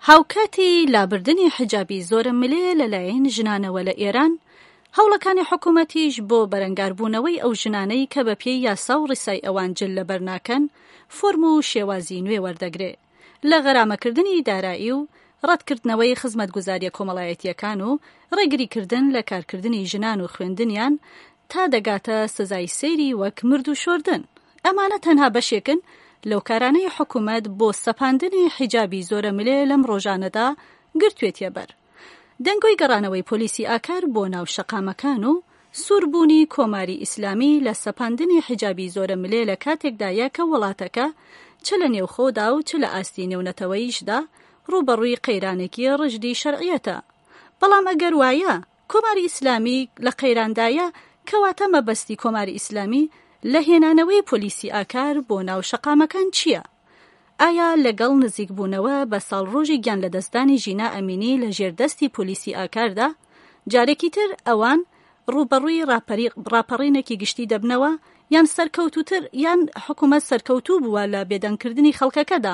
هاوکاتی لابردنی حجابی زۆرە ملێ لەلایەن ژنانەوە لە ئێران، هەوڵەکانی حکوومەتیش بۆ بەرەنگاربوونەوەی ئەو ژنانەی کە بە پێی یاسا و ڕیسای ئەوان جل لەبەر ناکەن فۆرم و شێوازی نوێ وەردەگرێ لە غەرامەکردنی دارایی و ڕەتکردنەوەی خزمەتگوزاریە کۆمەڵایەتیەکان و ڕێگریکردن لە کارکردنی ژنان و خوێندنیان تا دەگاتە سزای سەیری وەک مرد و شۆردن. ئەمانە تەنها بەشێکن لەو کارانەی حکوومەت بۆ سەپاندنی حیجابی زۆرە ملێ لەم ڕۆژانەدا گرتوێتیە بەر. دەنگۆی گەڕانەوەی پۆلیسی ئاکار بۆ ناو شەقامەکان و سووربوونی کۆماری ئیسلامی لە سەپاندنی حیجابی زۆرە ملێ لە کاتێکدایە کە وڵاتەکە چ لە نێوخۆدا و چ لە ئاستی نێونەتەوەیشدا ڕوبەڕووی قەیرانێکی ڕژدی شەرعیەتە. بەڵام ئەگەر وایە کۆماری ئیسلامی لە قەیراندایە کەواتە مەبەستی کۆماری ئیسلامی لە هێنانەوەی پۆلیسی ئاکار بۆ ناو شەقامەکان چییە؟ ئایا لەگەڵ نزیکبوونەوە بە ساڵڕۆژی گیان لە دەستانی ژینا ئەمینی لە ژێردەستی پۆلیسی ئاکاردا جارێکی تر ئەوان ڕوبەڕووی ڕاپەڕینێکی گشتی دەبنەوە یان سەرکەوتوتر یان حکوومەت سەرکەوتوو بووە لە بێدەنگکردنی خەڵکەکەدا؟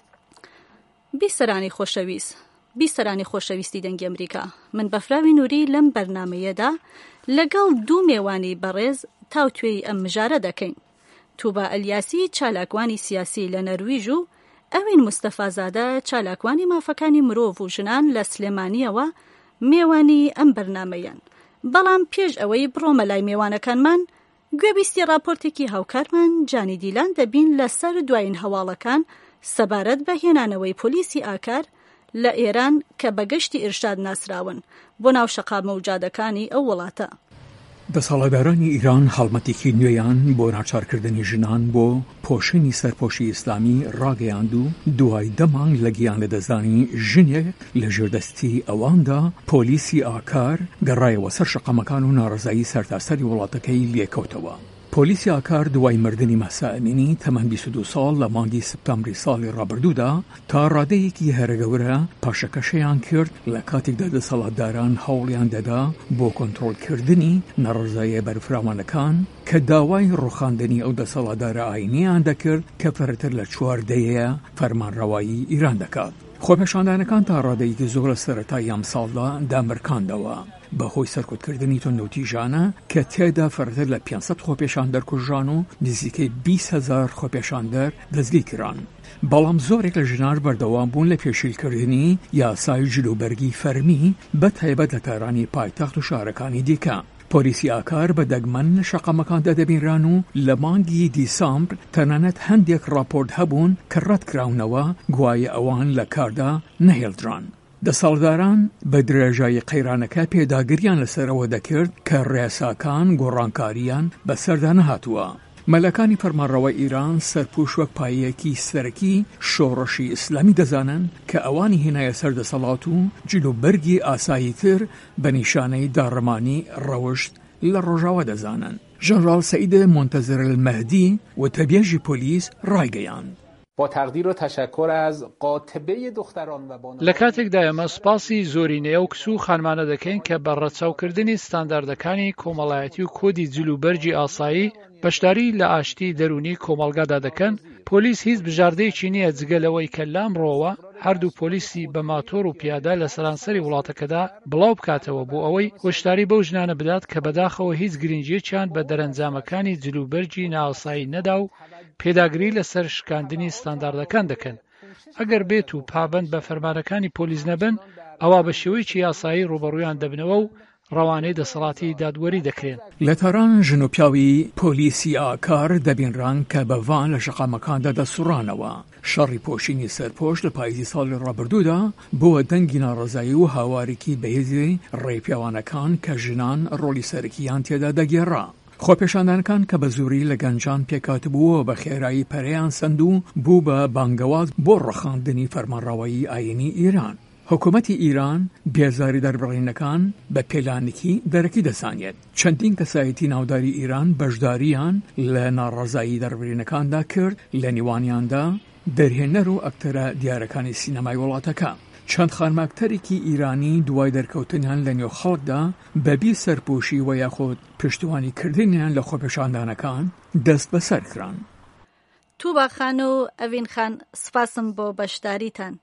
بیسەرانی خۆشەویستی دەنگی ئەمریکا، من بەفراوی نووری لەم بەرنامەیەدا لەگەڵ دوو میێوانی بەڕێز تاوتوێی ئەم مژارە دەکەین. توبا ئەلیاسی چالاکوانی سیاسی لە نەرویژ و ئەوین مستەفازادە چالاکوانی مافەکانی مرۆڤ و ژنان لە سلێمانیەوە میێوانی ئەم بەرنامەیان. بەڵام پێش ئەوەی بڕۆمە لای میێوانەکانمان گوێبیستی راپۆرتێکی هاوکارمان جانی دیلان دەبین لەسەر دوایین هەواڵەکان سەبارەت بە هێنانەوەی پۆلیسی ئاکار لە ئێران کە بەگەشتی ئیرشاد ناسراون بۆ ناو شەقامە و جادەکانی ئەو وڵاتە. دەسەڵاتدارانی ئیران هەڵمەتێکی نوێیان بۆ ناچارکردنی ژنان بۆ پۆشینی سەرپۆشی ئیسلامی ڕاگەیاند و دوای دەمانگ لە گیان لەدەستدانی ژنێک لە ژێردەستی ئەواندا پۆلیسی ئاکار گەڕایەوە سەر شەقامەکان و ناڕزایی سەرتاسەری وڵاتەکەی لێکەوتەوە. پۆلیسی ئاکار دوای مردنی مەسا ئەمینی تەمەن 22 ساڵ لە مانگی سپتامبری ساڵی ڕابردوودا تا ڕادەیەکی هەرەگەورە پاشەکەشەیان کرد لە کاتێکدا دەسەڵاتداران هەوڵیان دەدا بۆ کۆنتڕۆڵکردنی نەڕزاییە بەرفراوانەکان کە داوای ڕوخاندنی ئەو دەسەڵاتدارە ئاینیان دەکرد کە پەرتر لە 14 فەرمانڕەوایی ئیران دەکات. خۆپێشاندانەکان تا ڕادەیەکی زۆر لە سەرەتای ئەم ساڵدا دامرکاندەوە بەهۆی سەرکوتکردنی تۆندەوتیژانە کە تێدا فەرتر لە 500 خۆپێشاندەر کوژران و نزیکەی 20,000 خۆپێشاندەر دەستگیر کران. بەڵام زۆرێک لە ژنار بەردەوام بوون لە پێشیلکردنی یاسای جلوبەرگی فەرمی بە تایبەت لە کارانی پایتەخت و شارەکانی دیکە. پۆلیسی ئاکار بە دەگمەن لە شەقامەکاندا دەبینران و لە مانگی دیسامبر تەنانەت هەندێک راپۆرت هەبوون کە ڕەتکراونەوە گوایە ئەوان لە کاردا نەهێڵدران. دەسەڵاتداران بە درێژایی قەیرانەکە پێداگریان لەسەرەوە دەکرد کە ڕێساکان گۆڕانکاریان بەسەردا نەهاتووە. مەلەکانی فەرمانڕەوای ئیران سەرپوش وەک پایەیەکی سەرەکی شۆڕشی ئیسلامی دەزانن کە ئەوانی هێنایە سەر دەسەڵات و جلوبەرگی ئاساییتر بە نیشانەی داڕمانی ڕەوشت لە ڕۆژاوە دەزانن. ژەنڕال سەعید مۆنتەزر المەهدی وتەبێژی پۆلیس ڕایگەیاند. با تقدیر و تشکر از قاطبه دختران و بانوان لە کاتێکدا ئێمە سپاسی زۆرینەیە و کس و خانمانە دەکەین کە بە ڕەچاوکردنی ستانداردەکانی کۆمەڵایەتی و کۆدی جلوبەرجی ئاسایی بەشداری لە ئاشتی دەرونی کۆمەڵگادا دەکەن. پۆلیس هیچ بژاردەیەکی نییە جگەلەوەی کە لامڕۆوە هەردوو پۆلیسی بە ماتۆر و پیادە لە سەرانسەری وڵاتەکەدا بڵاو بکاتەوە بۆ ئەوەی هۆشداری بەو ژنانە بدات کە بەداخەوە هیچ گرنگیەکیان بە دەرەنجامەکانی جلوبەرجی نائاسایی نەدا و پێداگری لەسەر شکاندنی ستانداردەکان دەکەن. ئەگەر بێت و پابند بە فەرمانەکانی پۆلیس نەبن ئەوا بە شێوەیەکی یاسایی ڕوبەڕوویان دەبنەوە و ڕەوانەی دەسەڵاتی دادوەری دەکرێن. لە تاران ژن و پیاوی پۆلیسی ئاکار دەبینران کە بەڤان لە شەقامەکاندا دەسوڕانەوە. شەڕی پۆشینی سەرپۆش لە پاییزی ساڵی ڕابردوودا بۆ دەنگی ناڕەزایی و هاوارێکی بەهێزی ڕێپیاوانەکان کە ژنان ڕۆلی سەرەکییان تێدا دەگێڕا. خۆپێشاندانەکان کە بە زووری لە گەنجان پێکاتبووە بە خێرایی پەرەیان سند و بوو بە بانگەواز بۆ ڕەخاندنی فەرمانڕەوایی ئاینی ئیران. حکوومەتی ئیران بێزاری دەربڕینەکان بە پێلانێکی دەرەکی دەسانێت. چەندین کەسایەتی ناوداری ئیران بەشداریان لە ناڕەزایی دەربڕینەکاندا کرد، لە نێوانیاندا دەرهێنەر و ئەکتەرە دیارەکانی سینەمای وڵاتەکە. چەند خانماکتەرێکی ئیرانی دوای دەرکەوتنیان لە نێو خەڵکدا بەبی سەرپۆشی و یاخۆت پشتیوانی کردنیان لە خۆپێشاندانەکان دەست بەسەر کران. توبا خان و ئەڤین خان سپاسم بۆ بەشداریتان.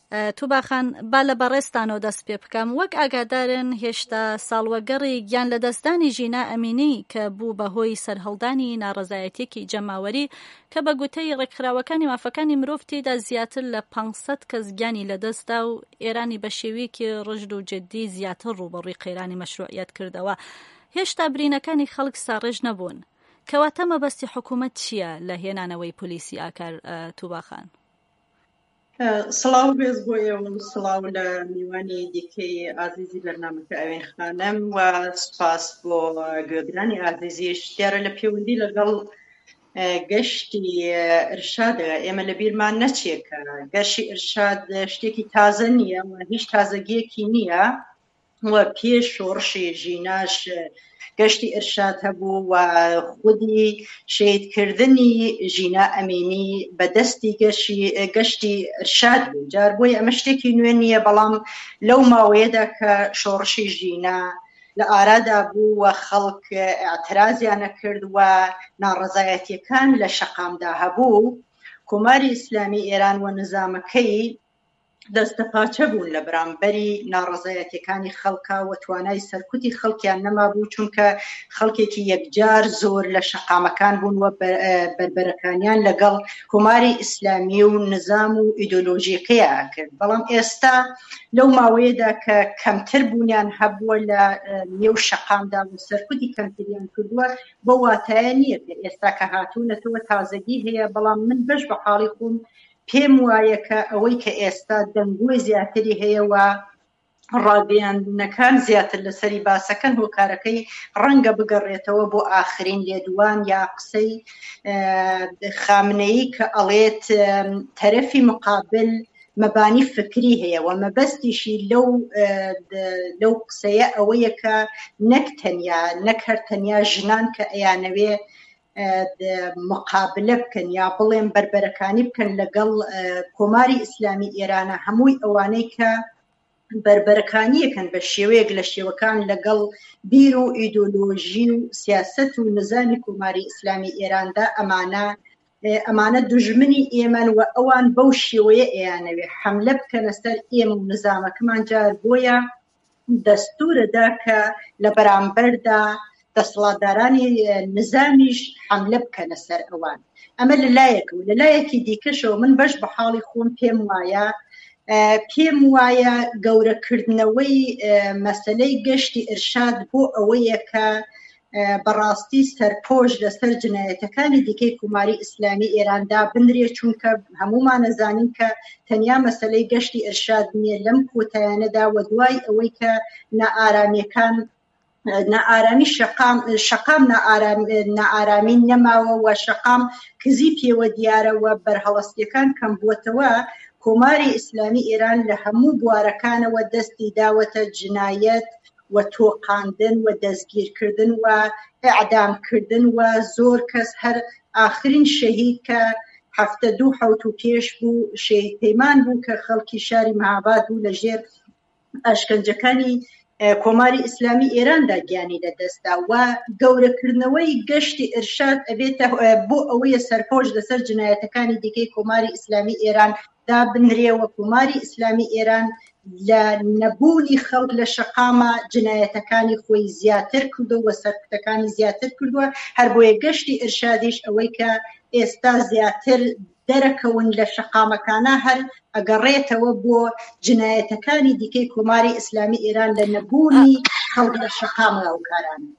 توباخان با لە بەڕێستانەوە دەست پێ بکەم وەک ئاگادارن هێشتا ساڵوەگەڕی گیان لە دەستدانی ژینا ئەمینی کە بوو بەهۆی سەرهەڵدانی ناڕەزایەتێکی جەماوەری کە بە گوتەی ڕێکخراوەکانی مافەکانی مرۆڤ تێدا زیاتر لە 500 کەس گیانی لەدەستدا و ئێرانی بە شێوەیەکی ڕژد و جددی زیاتر ڕوبەڕووی قەیرانی مەشروعیەت کردەوە. هێشتا برینەکانی خەڵک ساڕێژ نەبوون. کەواتە مەبەستی حکوومەت چییە لە هێنانەوەی پۆلیسی ئاکار توباخان؟ سڵاو بێز بۆ ئێوە و سڵاو لە میوانی دیکەی ئازیزی بەرنامەکە ئەوێن خانم و سپاس بۆ گوێگرانی ئازیزیش دیارە لە پەیوەندی لەگەڵ گەشتی ئرشادە ئێمە لە بیرمان نەچێکە گەشتی ئرشاد شتێکی تازە نییە و هیچ تازەگیەکی نییە و پێش شۆڕشی ژیناش گەشتی ئرشاد هەبوو و خودی شێدکردنی ژینا ئەمینی بەدەستی گەشتی ئرشاد بوو. جار بۆی ئەمە شتێکی نوێ نییە بەڵام لەو ماوەیەدا کە شۆڕشی ژینا لە ئارادا بوو و خەڵک ئاعترازیان نەکرد و ناڕەزایەتیەکان لە شەقامدا هەبوو، کۆماری ئیسلامی ئێران و نظامەکەی دەستەپاچە بوون لە بەرامبەری ناڕەزایەتیەکانی خەڵکا و توانای سەرکوتی خەڵکیان نەمابوو چونکە خەڵکێکی یەکجار زۆر لە شەقامەکان بوون و بربەرەکانیان لەگەڵ کۆماری ئیسلامی و نظام و ئیدۆلۆژیەکەیە کرد. بەڵام ئێستا لەو ماوەیەدا کە کەمتر بوونیان هەبووە لە نێو شەقامدا و سەرکوتی کەمتریان کردووە بۆ واتایە نییە ئێستا کە هاتوونەتەوە تازەگی هەیە. بەڵام من بەش بە حاڵی خۆم پێم وایە کە ئەوەی کە ئێستا دەنگۆی زیاتری هەیە و ڕاگەیاندنەکان زیاتر لەسەری باسەکەن هۆکارەکەی ڕەنگە بگەڕێتەوە بۆ ئاخرین لێدوان یا قسەی خامنەیی کە ئەڵێت تەرەفی مقابل مەبانی فکری هەیە و مەبەستیشی لەو قسەیە ئەوەیە کە نەک هەر تەنیا ژنان کە ئەیانەوێ مقابلە بکەن یا بڵێن بربەرەکانی بکەن لەگەڵ کۆماری ئیسلامی ئێرانە، هەمووی ئەوانەی کە بربەرەکانیەکەن بە شێوەیەک لە شێوەکان لەگەڵ بیر و ئیدۆلۆژی و سیاسەت و نزانی کۆماری ئیسلامی ئێراندا ئەمانە دوژمنی ئێمەن و ئەوان بەو شێوەیە ئەیانەوێ حەملە بکەنە سەر ئێمە و نزامەکەمان. جار بۆیە دەستورەدا کە لە بەرامبەردا دەسەڵاتدارانی نظامیش حەملە بکەنە سەر ئەوان. ئەمە لەلایەک و لەلایەکی دیکەشەوە من بەش بە حاڵی خۆم پێم وایە گەورەکردنەوەی مەسەلەی گەشتی ئرشاد بۆ ئەوەیە کە بەڕاستی سەرپۆش لەسەر جنایەتەکانی دیکەی کۆماری ئیسلامی ئێراندا بنرێ، چونکە هەمومان نەزانین کە تەنیا مەسەلەی گەشتی ئرشاد نییە لەم کۆتایانەدا و دوای ئەوەی کە نائارامی شەقام نائارامی نەماوە و شەقام کزی پێوە دیارە و بەرهەڵەستیەکان کەم بووەتەوە، کۆماری ئیسلامی ئێران لە هەموو بوارەکانەوە دەستی داوەتە جنایەت و تۆقاندن و دەستگیرکردن و ئەعدامکردن و زۆر کەس هەر ئاخرین شەهید کە 72 پێش بوو شەهید پەیمان بوو کە خەڵکی شاری مەهاباد بوو لە ژێر ئاشکەنجەکانی کۆماری ئیسلامی ئێراندا گیانی لەدەستدا. و گەورەکردنەوەی گەشتی ئرشاد ئەبێتە بۆ ئەوەیە سەرپۆش لەسەر جنایەتەکانی دیکەی کۆماری ئیسلامی ئێران دا بنرێەوە. کۆماری ئیسلامی ئێران لە نەبوونی خەڵک لە شەقامە جنایەتەکانی خۆی زیاتر کردو و سەرکوتەکانی زیاتر کردووە. هەر بۆیە گەشتی ئرشادیش ئەوەی کە ئێستا زیاتر دەرەکەون لە شەقامەکانە هەر ئەگەڕێتەوە بۆ جنایەتەکانی دیکەی کۆماری ئیسلامی ئێران لە نەبوونی خەڵک لە شەقامە ئەو کارانە.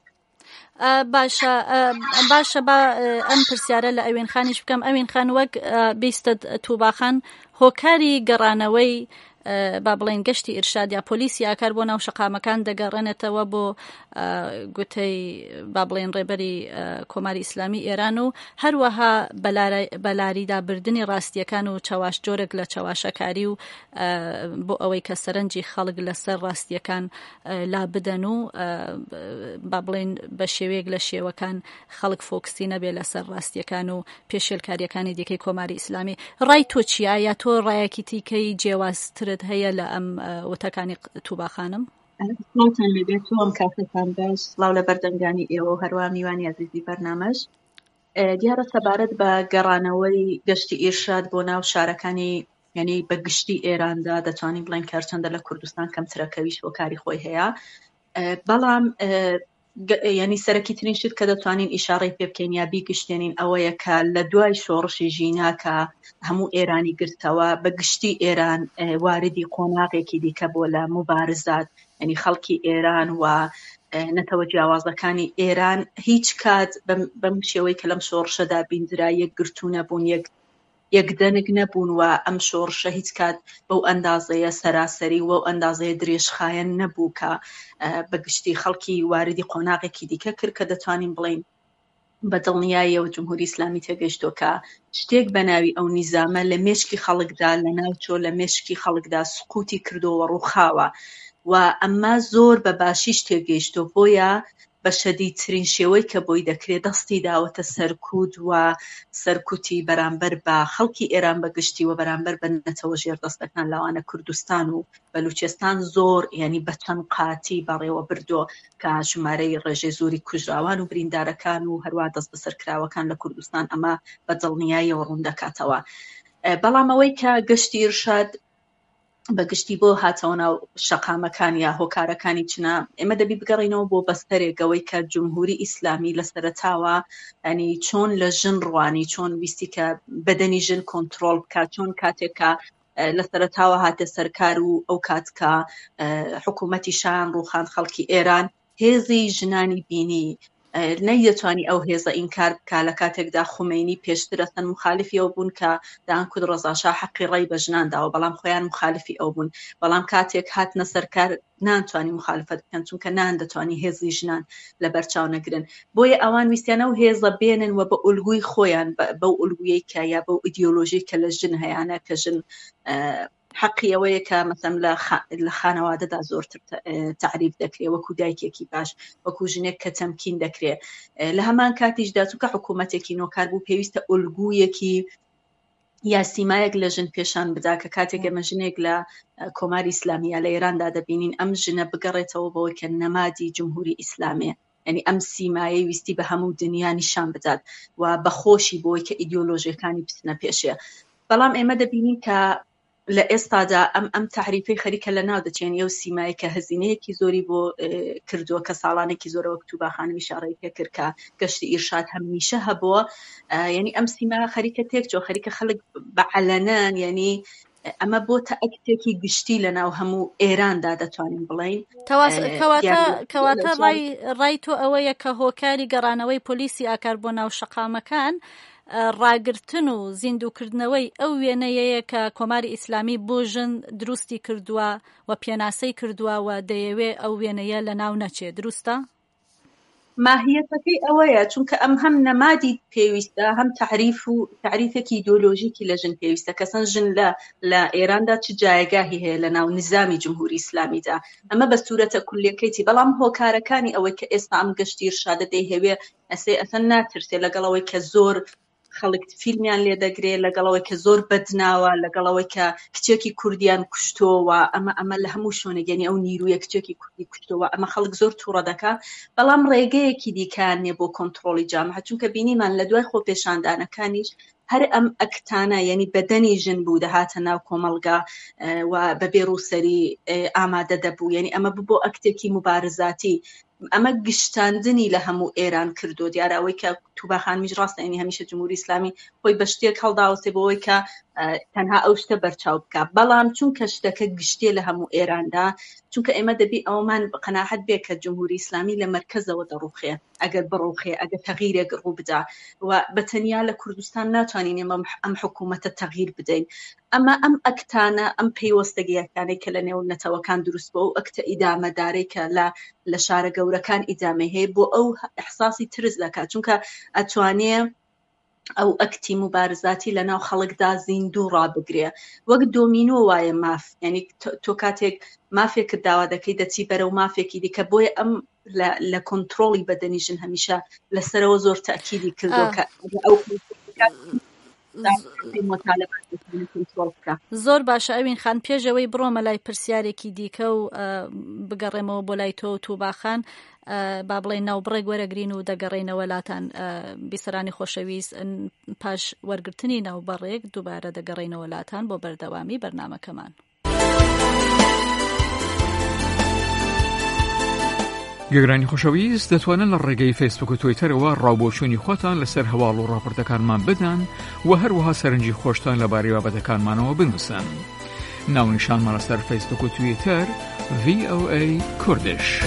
باشە با ئەم پرسیارە لە ئەوێن خانیش بکەم. ئەوێن خان وەک بیستە توباخان هۆکاری گەڕانەوەی با بڵێن گەشتی ئرشاد یا پۆلیسی ئاکار بۆ ناو شەقامەکان دەگەڕێنێتەوە بۆ گوتەی با بڵێن ڕێبەری کۆماری ئیسلامی ئێران و هەروەها بەلاریدابردنی ڕاستیەکان و جۆرێک لە چاواشەکاری و بۆ ئەوەی کە سەرنجی خەڵک لەسەر ڕاستیەکان لا بدەن و با بڵێن بە شێوەیەک لە شێوەکان خەڵک فۆکسی نەبێ لەسەر ڕاستیەکان و پێشێلکاریەکانی دیکەی کۆماری ئیسلامی. ڕای تۆ چیە؟ یا تۆ ڕایەکی تیکەی جیاوازترت هەیە لە ئەم وتەکانی توباخانم؟ سڵاوتان لەبێت و ئەم کاتتان باش، سڵاو لە بەردەنگانی ئێوە و هەروە میوانی عزیزی بەرنامەش. دیارە سەبارەت بە گەڕانەوەی گەشتی ئێرشاد بۆ ناو شارەکانی یعنی بەگشتی ئێراندا دەتوانین بڵێن کارچەندە لە کوردستان کەمترەکەویش بۆ کاری خۆی هەیە. بەڵام ینی سەرەکیترین شت کە دەتوانین ئیشارەی پێ بکەین یا بیگشتێنین ئەوەیە کە لە دوای شۆڕشی ژینا کە هەموو ئێرانی گرتەوە بەگشتی ئێران واردی قۆناغێکی دیکە بۆ لە مبارزات، ینی خەڵکی ئێران و نەتەوە جیاوازەکانی ئێران هیچ کات بەم شێوەی کە لەم شۆڕشەدا بیندرا یەک گرتوو نەبوون، یەکدەنگ نەبوون و ئەم شۆڕشە هیچ کات بەو ئەندازەیە سەراسەری و ئەندازەیە درێژخایەن نەبوو کە بەگشتی خەڵکی واردی قۆناغێکی دیکە کرد کە دەتوانین بڵین بە دڵنیاییەوە جمهوری ئیسلامی تێگەیشتۆ کە شتێک بە ناوی ئەو نیزامە لە مێشکی خەڵکدا لە ناوچۆ لە مێشکی خەڵکدا سقوتی کردۆوە ڕووخاوە و ئەمما زۆر بە باشیش تێگەیشتۆ بۆیە بە شەدیدترین شێوەی کە بۆی دەکرێت دەستی داوەتە سەرکوت و سەرکوتی بەرامبەر بە خەڵکی ئێران بەگشتی و بەرامبەر بە نەتەوە ژێردەستەکان لەوانە کوردستان و بەلوچستان زۆر ینی بە چەند قاتی بەڕێوە بردۆ کە ژمارەی ڕێژەی زۆری کوژراوان و بریندارەکان و هەروە دەست بەسەرکراوەکان لە کوردستان ئەمە بە دڵنیاییەوە ڕوون دەکاتەوە. بەڵام ئەوەی کە گەشتی ئیرشاد بەگشتی بۆ هاتەوە ناو شەقامەکان یا هۆکارەکانی چنە ئێمە دەبی بگەڕینەوە بۆ بەستەرێکەوەی کە جمهوری ئیسلامی لە سەرەتاوە ینی چۆن لە ژن ڕوانی چۆن ویستی کە بەدەنی ژن کۆنتڕۆڵ بکات، چۆن کاتێکە لە سەرەتاوە هاتە سەرکار و ئەو کاتکە حکوومەتی شایان ڕووخان خەڵکی ئێران هێزی ژنانی بینی نەیدەتوانی ئەو هێزە ئینکار بکا لە کاتێکدا خومینی پێشتر ئەسەن مخالفی ئەو بوون کە دانکود ڕەزاشا حەقی ڕێی بە ژنانداوە بەڵام خۆیان مخالفی ئەو بوون، بەڵام کاتێک هاتنە سەرکار نانتوانی مخالفت بکەن چونکە ناندەتوانی هێزی ژنان لە بەرچاو نەگرن. بۆیە ئەوان ویستیانە و هێزە بێنن و بە ئولگوی خۆیان بەو ئولگویەی کە یا بەو ئیدیۆلۆژی کە لە ژن هەیەە کە ژن حەقی ئەوەیە کە مەسەم لە خانەوادەدا زۆرتر تعریف دەکرێت وەکو دایکێکی باش، وەکو ژنێک کە تەمکین دەکرێت. لە هەمان کاتیشدا چونکە حکوومەتێکی نۆکار بوو پێویستە ئولگویەکی یا سیمایەک لە ژن پێشان بدا کە کاتێک ئەمە ژنێک لە کۆماری ئیسلامیە لە ئێراندا دەبینین ئەم ژنە بگەڕێتەوە بەوەی کە نەمادی جمهوری ئیسلامێ، ینی ئەم سیمایە ویستی بە هەموو دنیا نیشان بدات و بەخۆشی بۆی کە ئیدیۆلۆژیەکانی بچنە پێشێ. بەڵام ئێمە دەبینین کە لە ئێستادا ئەم تعریفەی خەریکە لە ناو دەچێن ئەو سیمایی کە هەزینەیەکی زۆری بۆ کردووە کە ساڵانێکی زۆرەوە کتوباخانە ئیشارەی پێ کرد کە گەشتی ئیرشاد هەمیشە هەبووە، ینی ئەم سیما خەریکە تێکچۆ خەریکە خەڵک بەعەلەنان، ینی ئەمە بۆتە ئەکتێکی گشتی لە ناو هەموو ئێراندا دەتوانین بڵین. کەواتە ڕای تۆ ئەوەیە کە هۆکاری گەڕانەوەی پۆلیسی ئاکار بۆ ناو شەقامەکان ڕاگرتن و زیندووکردنەوەی ئەو وێنەیەیە کە کۆماری ئیسلامی بۆ ژن دروستی کردووە و پێناسەی کردووە و دەیەوێ ئەو وێنەیە لە ناو نەچێت. دروستە؟ ماهیەتەکەی ئەوەیە چونکە ئەم هەم نەمادی پێویستە هەم تعریفێکی ئیدیۆلۆژیکی لە ژن پێویستە کەسەن ژن لە ئێراندا چ جایگاهی هەیە لە ناو نظامی جمهوری ئیسلامیدا، ئەمە بە سوورەتە کولیەکەیتی. بەڵام هۆکارەکانی ئەوەی کە ئێستا ئەم گەشتی ئیرشادە دەیهەوێ ئەسەن ناترسێ لەگەڵەوەی کە زۆر خەڵک فیلمیان لێ دەگرێت، لەگەڵەوەی کە زۆر بەدناوە، لەگەڵەوەی کە کچێکی کوردیان کوشتۆوە، ئەمە لە هەموو شوێنێگەنی ئەو نیرویە کچێکی کوردی کوشتۆوە، ئەمە خەڵک زۆر تووڕە دەکات. بەڵام ڕێگەیەکی دیکانێ بۆ کۆنتڕۆڵی جامعە، چونکە بینیمان لە دوای خۆپێشاندانەکانیش هەر ئەم ئەکتانە ینی بەدەنی ژن بوو دەهاتە ناو کۆمەڵگا و بەبێ ڕووسەری ئامادە دەبوو، ینی ئەمە ببۆ ئەکتێکی مبارزاتی. ئەمە گشتاندنی لە هەموو ئێران کردو، دیارەوەی کە توباخانمیش ڕاستە ینی هەمیشە جمهوری ئیسلامی خۆی بە شتێک هەڵداوەسێ بۆەوەی کە تەنها ئەو شتە بەرچاو بکە. بەڵام چونکە شتەکە گشتێ لە هەموو ئێراندا، چونکە ئێمە دەبی ئەومان قەناعەت بێ کە جمهوری ئیسلامی لە مەرکەزەوە دەڕوخێ، ئەگەر بڕوخێ، ئەگەر تەغییرێک ڕوو بدا و بەتەنیا لە کوردستان ناتوانین ئێمە ئەم حکوومەتە تەغییر بدەین. ئەمە ئەم ئەکتانە ئەم پەیوەستەگیەکانەی کە لە نێو نەتەوەکان دروست بووە و ئەکتە ئیدامەدارەی کە لە شارە گەورەکان ئیدامە هەیە بۆ ئەو ئەحساسی ترس دەکات، چونکە ئەتوانێ ئەو ئەکتی مبارزاتی لە ناو خەڵکدا زیندوو ڕابگرێ. وەک دۆمینۆ وایە ماف، ینی تۆ کاتێک مافێک داوا دەکەی دەچی بەرەو مافێکی دیکە، بۆیە ئەم لە کۆنتڕۆڵی بەدەنی ژن هەمیشە لەسەرەوە زۆر تاکیدی کردو کە ئەو زۆر باشە. ئەوین خان پێشەوەی بڕۆمە لای پرسیارێکی دیکە و بگەڕێمەوە بۆ لای تۆ تووباخان، با بڵێن ناوبڕێک وەرەگرین و دەگەڕێنەوە لاتان بیسەرانی خۆشەویست پاش وەرگرتنی ناوبەڕێک دووبارە دەگەڕێنەوە لاتان بۆ بەردەوامی بەرنامەکەمان. گەگرانی خۆشەویست دەتوانن لە ڕێگەی فیسبوک و تویتەرەوە ڕاوبۆچوونی خۆتان لەسەر هەواڵ و ڕاپۆرتەکانمان بدەن و هەروەها سەرنجی خۆشتان لەبارەی بابەتەکانمانەوە بنووسن. ناونیشانمان لەسەر فیسبوک و تویتەر VOA کوردش.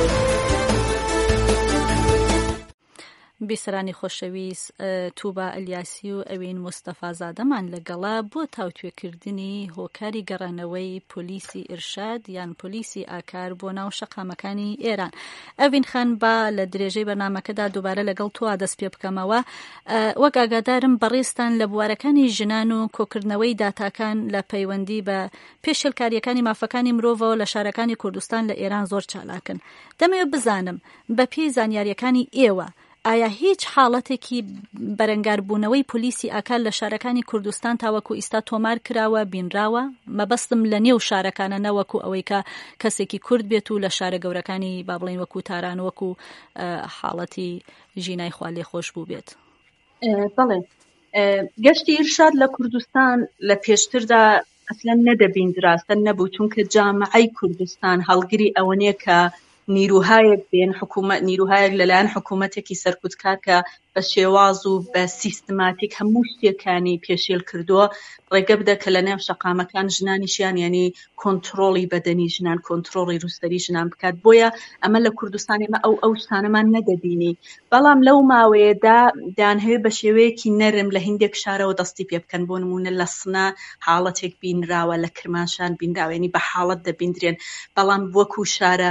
بیسەرانی خۆشەویست، تووبا ئەلیاسی و ئەوین مستەفا زادەمان لەگەڵا بۆ تاوتوێکردنی هۆکاری گەڕانەوەی پۆلیسی ئیرشاد یان پۆلیسی ئاکار بۆ ناو شەقامەکانی ئێران. ئەوین خان با لە درێژەی بەرنامەکەدا دووبارە لەگەڵ تۆ دەست پێ بکەمەوە. وەک ئاگادارم بەڕێستان لە بوارەکانی ژنان و کۆکردنەوەی داتاکان لە پەیوەندی بە پێشێلکاریەکانی مافەکانی مرۆڤەوە لە شارەکانی کوردستان لە ئێران زۆر چالاکن. دەمەوێت بزانم بە پێی زانیاریەکانی ئێوە ئایا هیچ حاڵەتێکی بەرەنگاربوونەوەی پۆلیسی ئاکار لە شارەکانی کوردستان تاوەکو ئیستا تۆمار کراوە بینراوە؟ مەبەستم لە نێو شارەکانە نەوەکو ئەوەی کە کەسێکی کورد بێت و لە شارە گەورەکانی با بڵێن وەکو تاران وەکو حاڵەتی ژینای خوا لێ خۆش بوو بێت. بەڵێ گەشتی ئیرشاد لە کوردستان لە پێشتردا ئەسلەن نەدەبیندراستە نەبوو، چونکە جامعەی کوردستان هەڵگری ئەوەنەیە کە نیروهایەک بێن نیروهایەک لەلایەن حکوومەتێکی سەرکوتکار کە بە شێواز و بە سیستماتیک هەموو شتێکانی پێشێل کردووە ڕێگە بدە کە لە نێو شەقامەکان ژنانیشیان یعنی کۆنتڕۆڵی بەدەنی ژنان کۆنتڕۆڵی رووسەری ژنان بکات. بۆیە ئەمە لە کوردستانێمە ئەو شتانەمان نەدەبینی. بەڵام لەو ماوەیەدا دانهەوێ بە شێوەیەکی نەرم لە هیندێک شارەوە دەستی پێ بکەن. بۆ نمونە لە سنە حاڵەتێک بینراوە، لە کرماشان بینراوە، یعنی بە حاڵەت دەبیندرێن. بەڵام وەکو شارە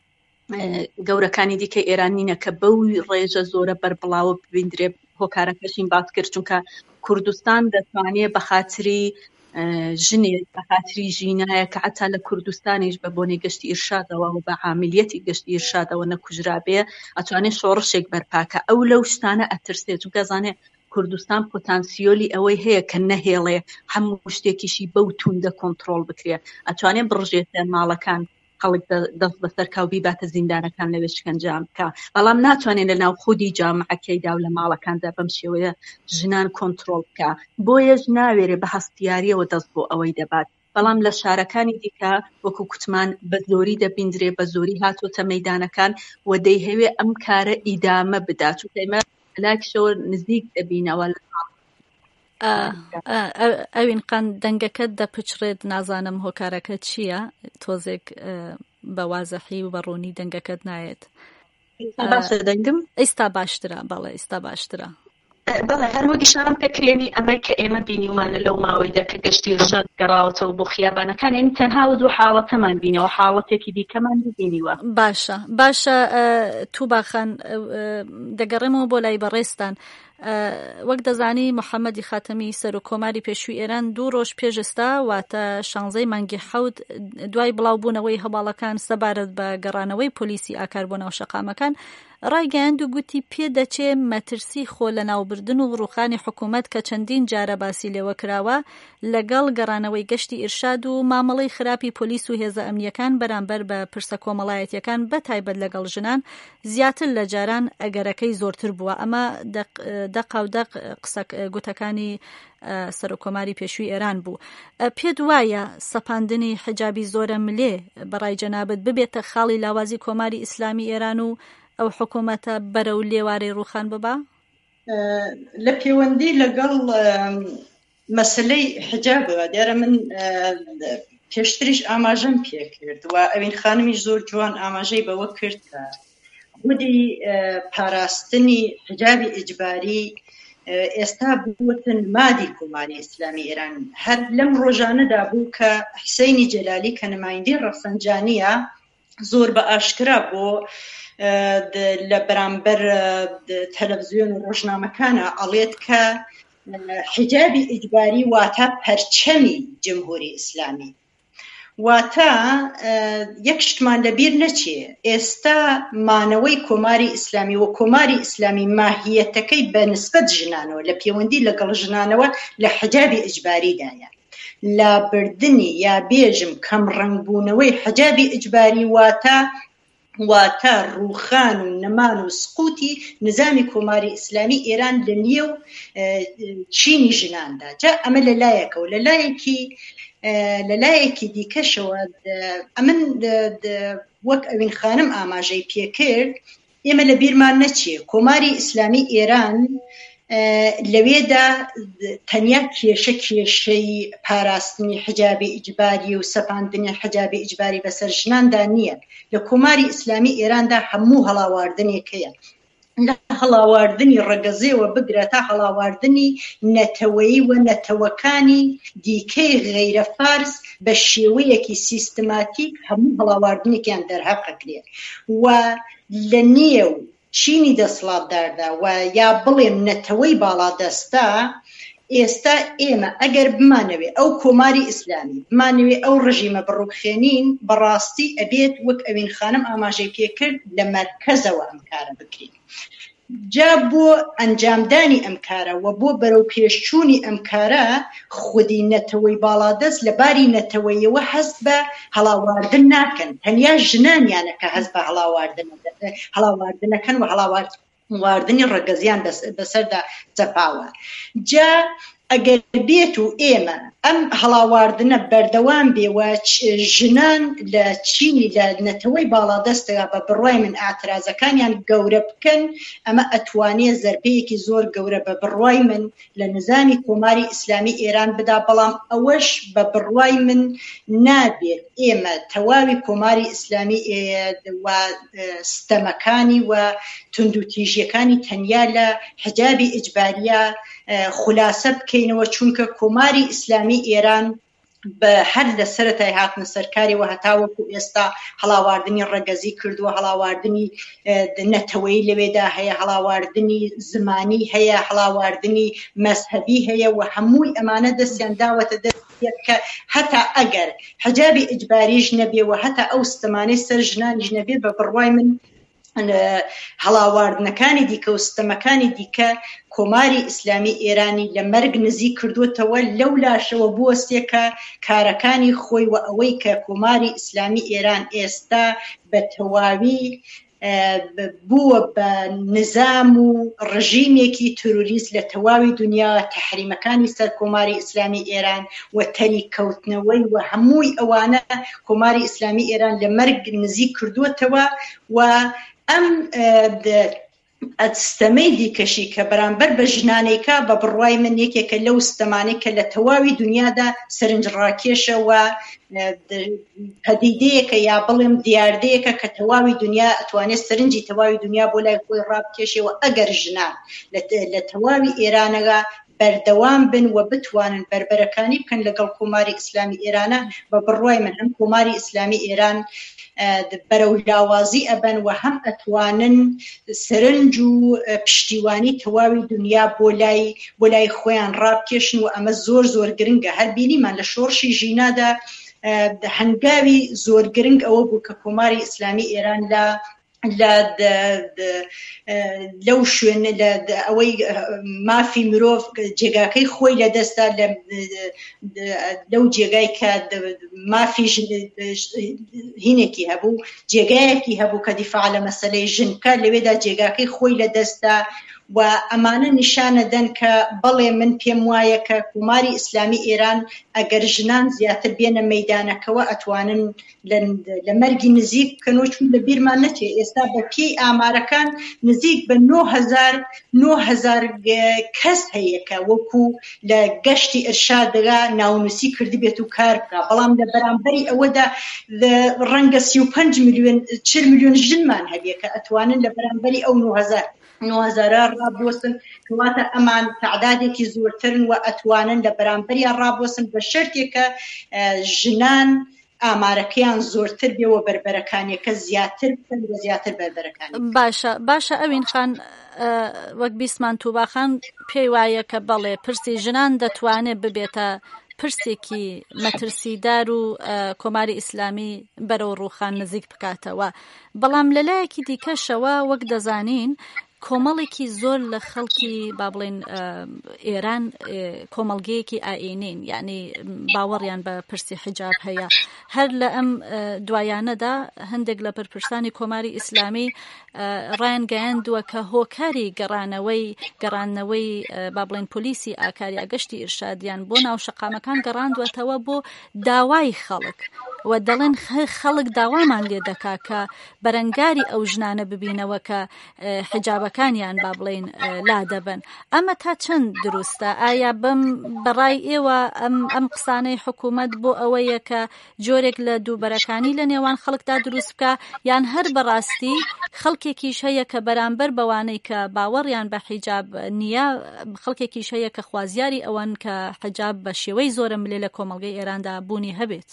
گەورەکانی دیکە ئێرانینە کە بەو ڕێژە زۆرە بەربڵاوە ببیندرێ. هۆکارەکەشین باس کرد چونکە کوردستان دەتوانێت بە خاتری ژنێک بە خاتری ژینایە کە حتا لە کوردستانیش بە بۆنەی گەشتی ئیرشادەوە و بە عاملیەتی گەشتی ئیرشادەوە نەکوژرابێ ئەتوانێت شۆڕشێک بەرپاکە. ئەو لەو شتانە ئەترسێ چونکە زانێ کوردستان پۆتانسیۆلی ئەوەی هەیە کە نەهێڵێ هەموو شتێکیشی بەو توندە کۆنتڕۆڵ بکرێ. ئەتوانێت بڕژێتە ماڵەکان خەڵک دەست بەسەر کاوبی باتە زیندانەکان لەوێ شکنجام بکە. بەڵام ناتوانێت لە ناو خودی جامعەکەیدا و لە ماڵەکاندا بەم شێوەیە ژنان کۆنتڕۆڵ بکە. بۆیەش ناوێرێ بە هەستیاریەوە دەست بۆ ئەوەی دەبات. بەڵام لە شارەکانی دیکە وەکو کوتمان بە زۆری دەبیندرێ، بە زۆری هاتوۆتە مەیدانەکان و دەیهەوێ ئەم کارە ئیدامە بدات. چونکە ئێمە لاکشەوە نزیک دەبینەوە لە ئەوین قان دەنگەکەت دەپچڕێت. نازانم هۆکارەکە چییە؟ تۆزێک بە وازەحی و بەڕوونی دەنگەکەت نایێت. باشە دەنگم ئێستا باشترە. بەڵێ ئێستا باشترە. بەڵێ هەروەگیشان پێکرێنی ئەمەی کە ئێمە بینیمانە لەو ماوەیدا کە گەشتی ئیرشاد گەڕاوەتەوە بۆ خیابانەکان، یعنی تەنها دوو حاڵەتەمان بینەوە، حاڵەتێکی دیکەمان بینیوە. باشە تووباخان دەگەڕێمەوە بۆ لای بەڕێستان. وەک دەزانی محەممەدی خاتەمی سەر و کۆماری پێشووی ئێران 2 ڕۆژ پێشستا واتە 16 مانگی 7 دوای بڵاوبوونەوەی هەواڵەکان سەبارەت بە گەڕانەوەی پۆلیسی ئاکار بۆ ناو شەقامەکان ڕایگەیاند و گوتی پێدەچێ مەترسی خۆ لە ناوبردن و ڕوخانی حکوومەت کە چەندین جارە باسی لێوە کراوە لەگەڵ گەڕانەوەی گەشتی ئیرشاد و مامەڵەی خراپی پۆلیس و هێزە ئەمنیەکان بەرامبەر بە پرسە کۆمەڵایەتیەکان بەتایبەت لەگەڵ ژنان زیاتر لە جاران ئەگەرەکەی زۆرتر بووە. ئەمە دەق قسە گوتەکانی سەر و کۆماری پێشووی ئێران بوو. پێت وایە سەپاندنی حجابی زۆرە ملێ بەڕای جەنابەت ببێتە خاڵی لاوازی کۆماری ئیسلامی ئێران و ئەو حکوومەتە بەرەو لێوارەی ڕوخان ببا؟ لە پەیوەندی لەگەڵ مەسلەی حجابەوە دیارە من پێشتریش ئاماژەم پێ کرد و ئەوین خانمیش زۆر جوان ئاماژەی بەوە کرد کە بودی پاراستنی حجابی ئیجباری ئێستا بووتن مادی کۆماری ئیسلامی ئێران. هەر لەم ڕۆژانەدا بوو کە حسەینی جەلالی کە نمایندەی ڕەفسەنجانیە زۆر بە ئاشکرا بۆ لە بەرامبەر تەلەڤیزیۆن و ڕۆژنامەکانە ئەڵێت کە حجابی ئیجباری واتە پەرچەمی جمهوری ئیسلامی. واتە یەک شتمان لەبیر نەچێ ئێستا مانەوەی کۆماری ئیسلامی و کۆماری ئیسلامی ماهیەتەکەی بە نسبەت ژنانەوە لە پەیوەندی لەگەڵ ژنانەوە لە حجابی ئیجباریدایە. لابردنی یا بێژم کەم ڕەنگبوونەوەی حجابی ئیجباری واتە واتە ڕووخان و نەمان و سقوتی نظامی کۆماری ئیسلامی ئێران لە نێو چینی ژناندا. جا ئەمە لەلایەکە و لەلایەکی دیکەشەوە ئەمن وەک ئەوین خانم ئاماژەی پێکرد ئێمە لە بیرمان نەچێ کۆماری ئیسلامی ئێران لەوێدا تەنیا کێشەی پاراستنی حجابی ئیجباری و سەپاندنی حجابی ئیجباری بەسەر ژناندا نییە. لە کۆماری ئیسلامی ئێراندا هەموو هەڵاواردنێکەیە، لە هەڵاواردنی ڕەگەزێەوە بگرە تا هەڵاواردنی نەتەوەیی و نەتەوەکانی دیکەی غەیرە فارس بە شێوەیەکی سیستماتیک هەموو هەڵاواردنێکیان دەرهەقەکرێت و لە نێو چینی دەسڵاتداردا و یا بڵێم نەتەوەی باڵادەستا ئێستا ئێمە ئەگەر بمانەوێ ئەو کۆماری ئیسلامی بمانەوێ ئەو ڕژیمە بڕووخێنین بەڕاستی ئەبێت وەک ئەوین خانم ئاماژەی پێکرد لە مەرکەزەوە ئەم کارە بکرین. جا بۆ ئەنجامدانی ئەم کارە و بۆ بەرەو پێشچوونی ئەم کارە خودی نەتەوەی باڵادەست لە باری نەتەوەیەوە هەست بە هەڵاواردن ناکەن، تەنیا ژنانیانە کە هەست بە هەڵاواردنەکەن و هەڵاواردنی ڕەگەزیان بەسەردا چەپاوە. جا ئەگەر بێت و ئێمە ئەم هەڵاواردنە بەردەوام بێوە ژنان لە چینی لە نەتەوەی باڵادەستەوە بە بڕوای من ئاعترازەکانیان گەورە بکەن، ئەمە ئەتوانێت زەربەیەکی زۆر گەورە بە بڕوای من لە نظامی کۆماری ئیسلامی ئێران بدا، بەڵام ئەوەش بە بڕوای من نابێت ئێمە تەواوی کۆماری ئیسلامی و ستەمەکانی و توندوتیژیەکانی تەنیا لە حجابی ئیجباریە خولاسە بکەینەوە، چونکە کۆماری ئیسلامی ئێران بە هەر لە سەرەتای هاتنە سەرکاریەوە هەتاوەکو ئێستا هەڵاواردنی ڕەگەزی کردووە، هەڵاواردنی نەتەوەی لەوێدا هەیە، هەڵاواردنی زمانی هەیە، هەڵاواردنی مەزهەبی هەیە و هەمووی ئەمانە دەستیان داوەتە دەست کە هەتا ئەگەر حجابی ئیجباریش نەبێ و هەتا ئەو ستەمانەی سەر ژنانیش نەبێ بە بڕوای من هەڵاواردنەکانی دیکە و ستەمەکانی دیکە کۆماری ئیسلامی ئێرانی لە مەرگ نزیک کردوتەوە لەو لاشەوە بوەستێکە کارەکانی خۆی و ئەوەی کە کۆماری ئیسلامی ئێران ئێستا بە تەواوی بووە بە نظام و ڕژیمێکی تروریست لە تەواوی دنیا، تەحریمەکانی سەر کۆماری ئیسلامی ئێران و تەری کەوتنەوەی و هەمووی ئەوانە کۆماری ئیسلامی ئێران لە مەرگ نزیک کردوتەوە و ئەم ئەستەمەی دیکەشی کە بەرامبەر بە ژنانێکە بە بڕوای من یەکێکە لەو ستەمانەی کە لە تەواوی دنیادا سەرنجڕاکێشە و پەدیدەیەکە یا بڵێم دیاردەیەکە کە تەواوی دنیا ئەتوانێت سەرنجی تەواوی دنیا بۆ لای خۆی ڕابکێشێەوە ئەگەر ژنان لە تەواوی ئێرانەوە بەردەوام بن و بتوانن بربەرەکانی بکەن لەگەڵ کۆماری ئیسلامی ئێرانە بە بڕوای من هەم کۆماری ئیسلامی ئێران بەرەو لاوازی ئەبەن و هەم ئەتوانن سەرنج و پشتیوانی تەواوی دنیا بۆ لای خۆیان ڕابکێشن و ئەمە زۆر زۆر گرنگە. هەر بینیمان لە شۆڕشی ژینادا هەنگاوی زۆر گرنگ ئەوە بوو کە کۆماری ئیسلامی ئێران لەو شوێنە ئەوەی مافی مرۆڤ جێگاکەی خۆی لەدەستا لەو جێگای کە مافی هینێکی هەبوو، جێگایەکی هەبوو کە دیفاع لە مەسەلەی ژنکە لەوێدا جێگاکەی خۆی لەدەستا و ئەمانە نیشانە دەن کە بەڵێ من پێم وایە کە کۆماری ئیسلامی ئێران ئەگەر ژنان زیاتر بێنە مەیدانەکەوە ئەتوانن لە مەرگی نزیک بکەن، چون لە بیرمان نەچێت ئێستا بە پێی ئامارەکان نزیک بە 9,000 کەس هەیە کە وەکو لە گەشتی ئێرشادەکە ناونووسی کردی بێت و کار بکە، بەڵام لە بەرامبەری ئەوەدا ڕەنگە 35 میلیۆن 40 میلیۆن ژنمان هەبێ کە ئەتوانن لە بەرامبەری ئەو 9,000 ڕابوەسن، کەواتە ئەمان تعدادێکی زۆرترن و ئەتوانن لە بەرامبەریان ڕابوەسن بە شەرتێکە ژنان ئامارەکەیان زۆرتر بێەوە بربەرەکانیەکە زیاتر بکەن و زیاتر بربەرەکانی. باشە ئەوین خان وەک بیسمان تووباخان پێی وایە کە بەڵێ پرسی ژنان دەتوانێت ببێتە پرسێکی مەترسیدار و کۆماری ئیسلامی بەرەو ڕووخان نزیک بکاتەوە، بەڵام لەلایەکی دیکەشەوە وەک دەزانین کۆمەڵێکی زۆر لە خەڵکی با بڵێن ئێران کۆمەڵگەیەکی ئائینین، یعنی باوەڕیان بە پرسی حجاب هەیە. هەر لە ئەم دوایانەدا هەندێک لە پرپرسانی کۆماری ئیسلامی ڕایان گەیاندووە کە هۆکاری گەڕانەوەی با بڵێن پۆلیسی ئاکاری ئاگەشتی ئیرشادیان بۆ ناو شەقامەکان گەڕاندوەتەوە بۆ داوای خەڵک، و دەڵێن خەڵک داوامان لێ دەکا کە بەرەنگاری ئەو ژنانە ببینەوە کە حجابەکانیان با بڵێن لا دەبن. ئەمە تا چەند دروستە؟ ئایا بەڕای ئێوە ئەم قسانەی حکوومەت بۆ ئەوەیە کە جۆرێک لە دووبەرەکانی لە نێوان خەڵکدا دروست بکە، یان هەر بەڕاستی خەڵکێکیش هەیە کە بەرامبەر بەوانەی کە باوەڕیان بە حیجاب نییە، خەڵکێکیش هەیە کە خوازیاری ئەوەن کە حجاب بە شێوەی زۆرە ملێ لە کۆمەڵگەی ئێراندا بوونی هەبێت؟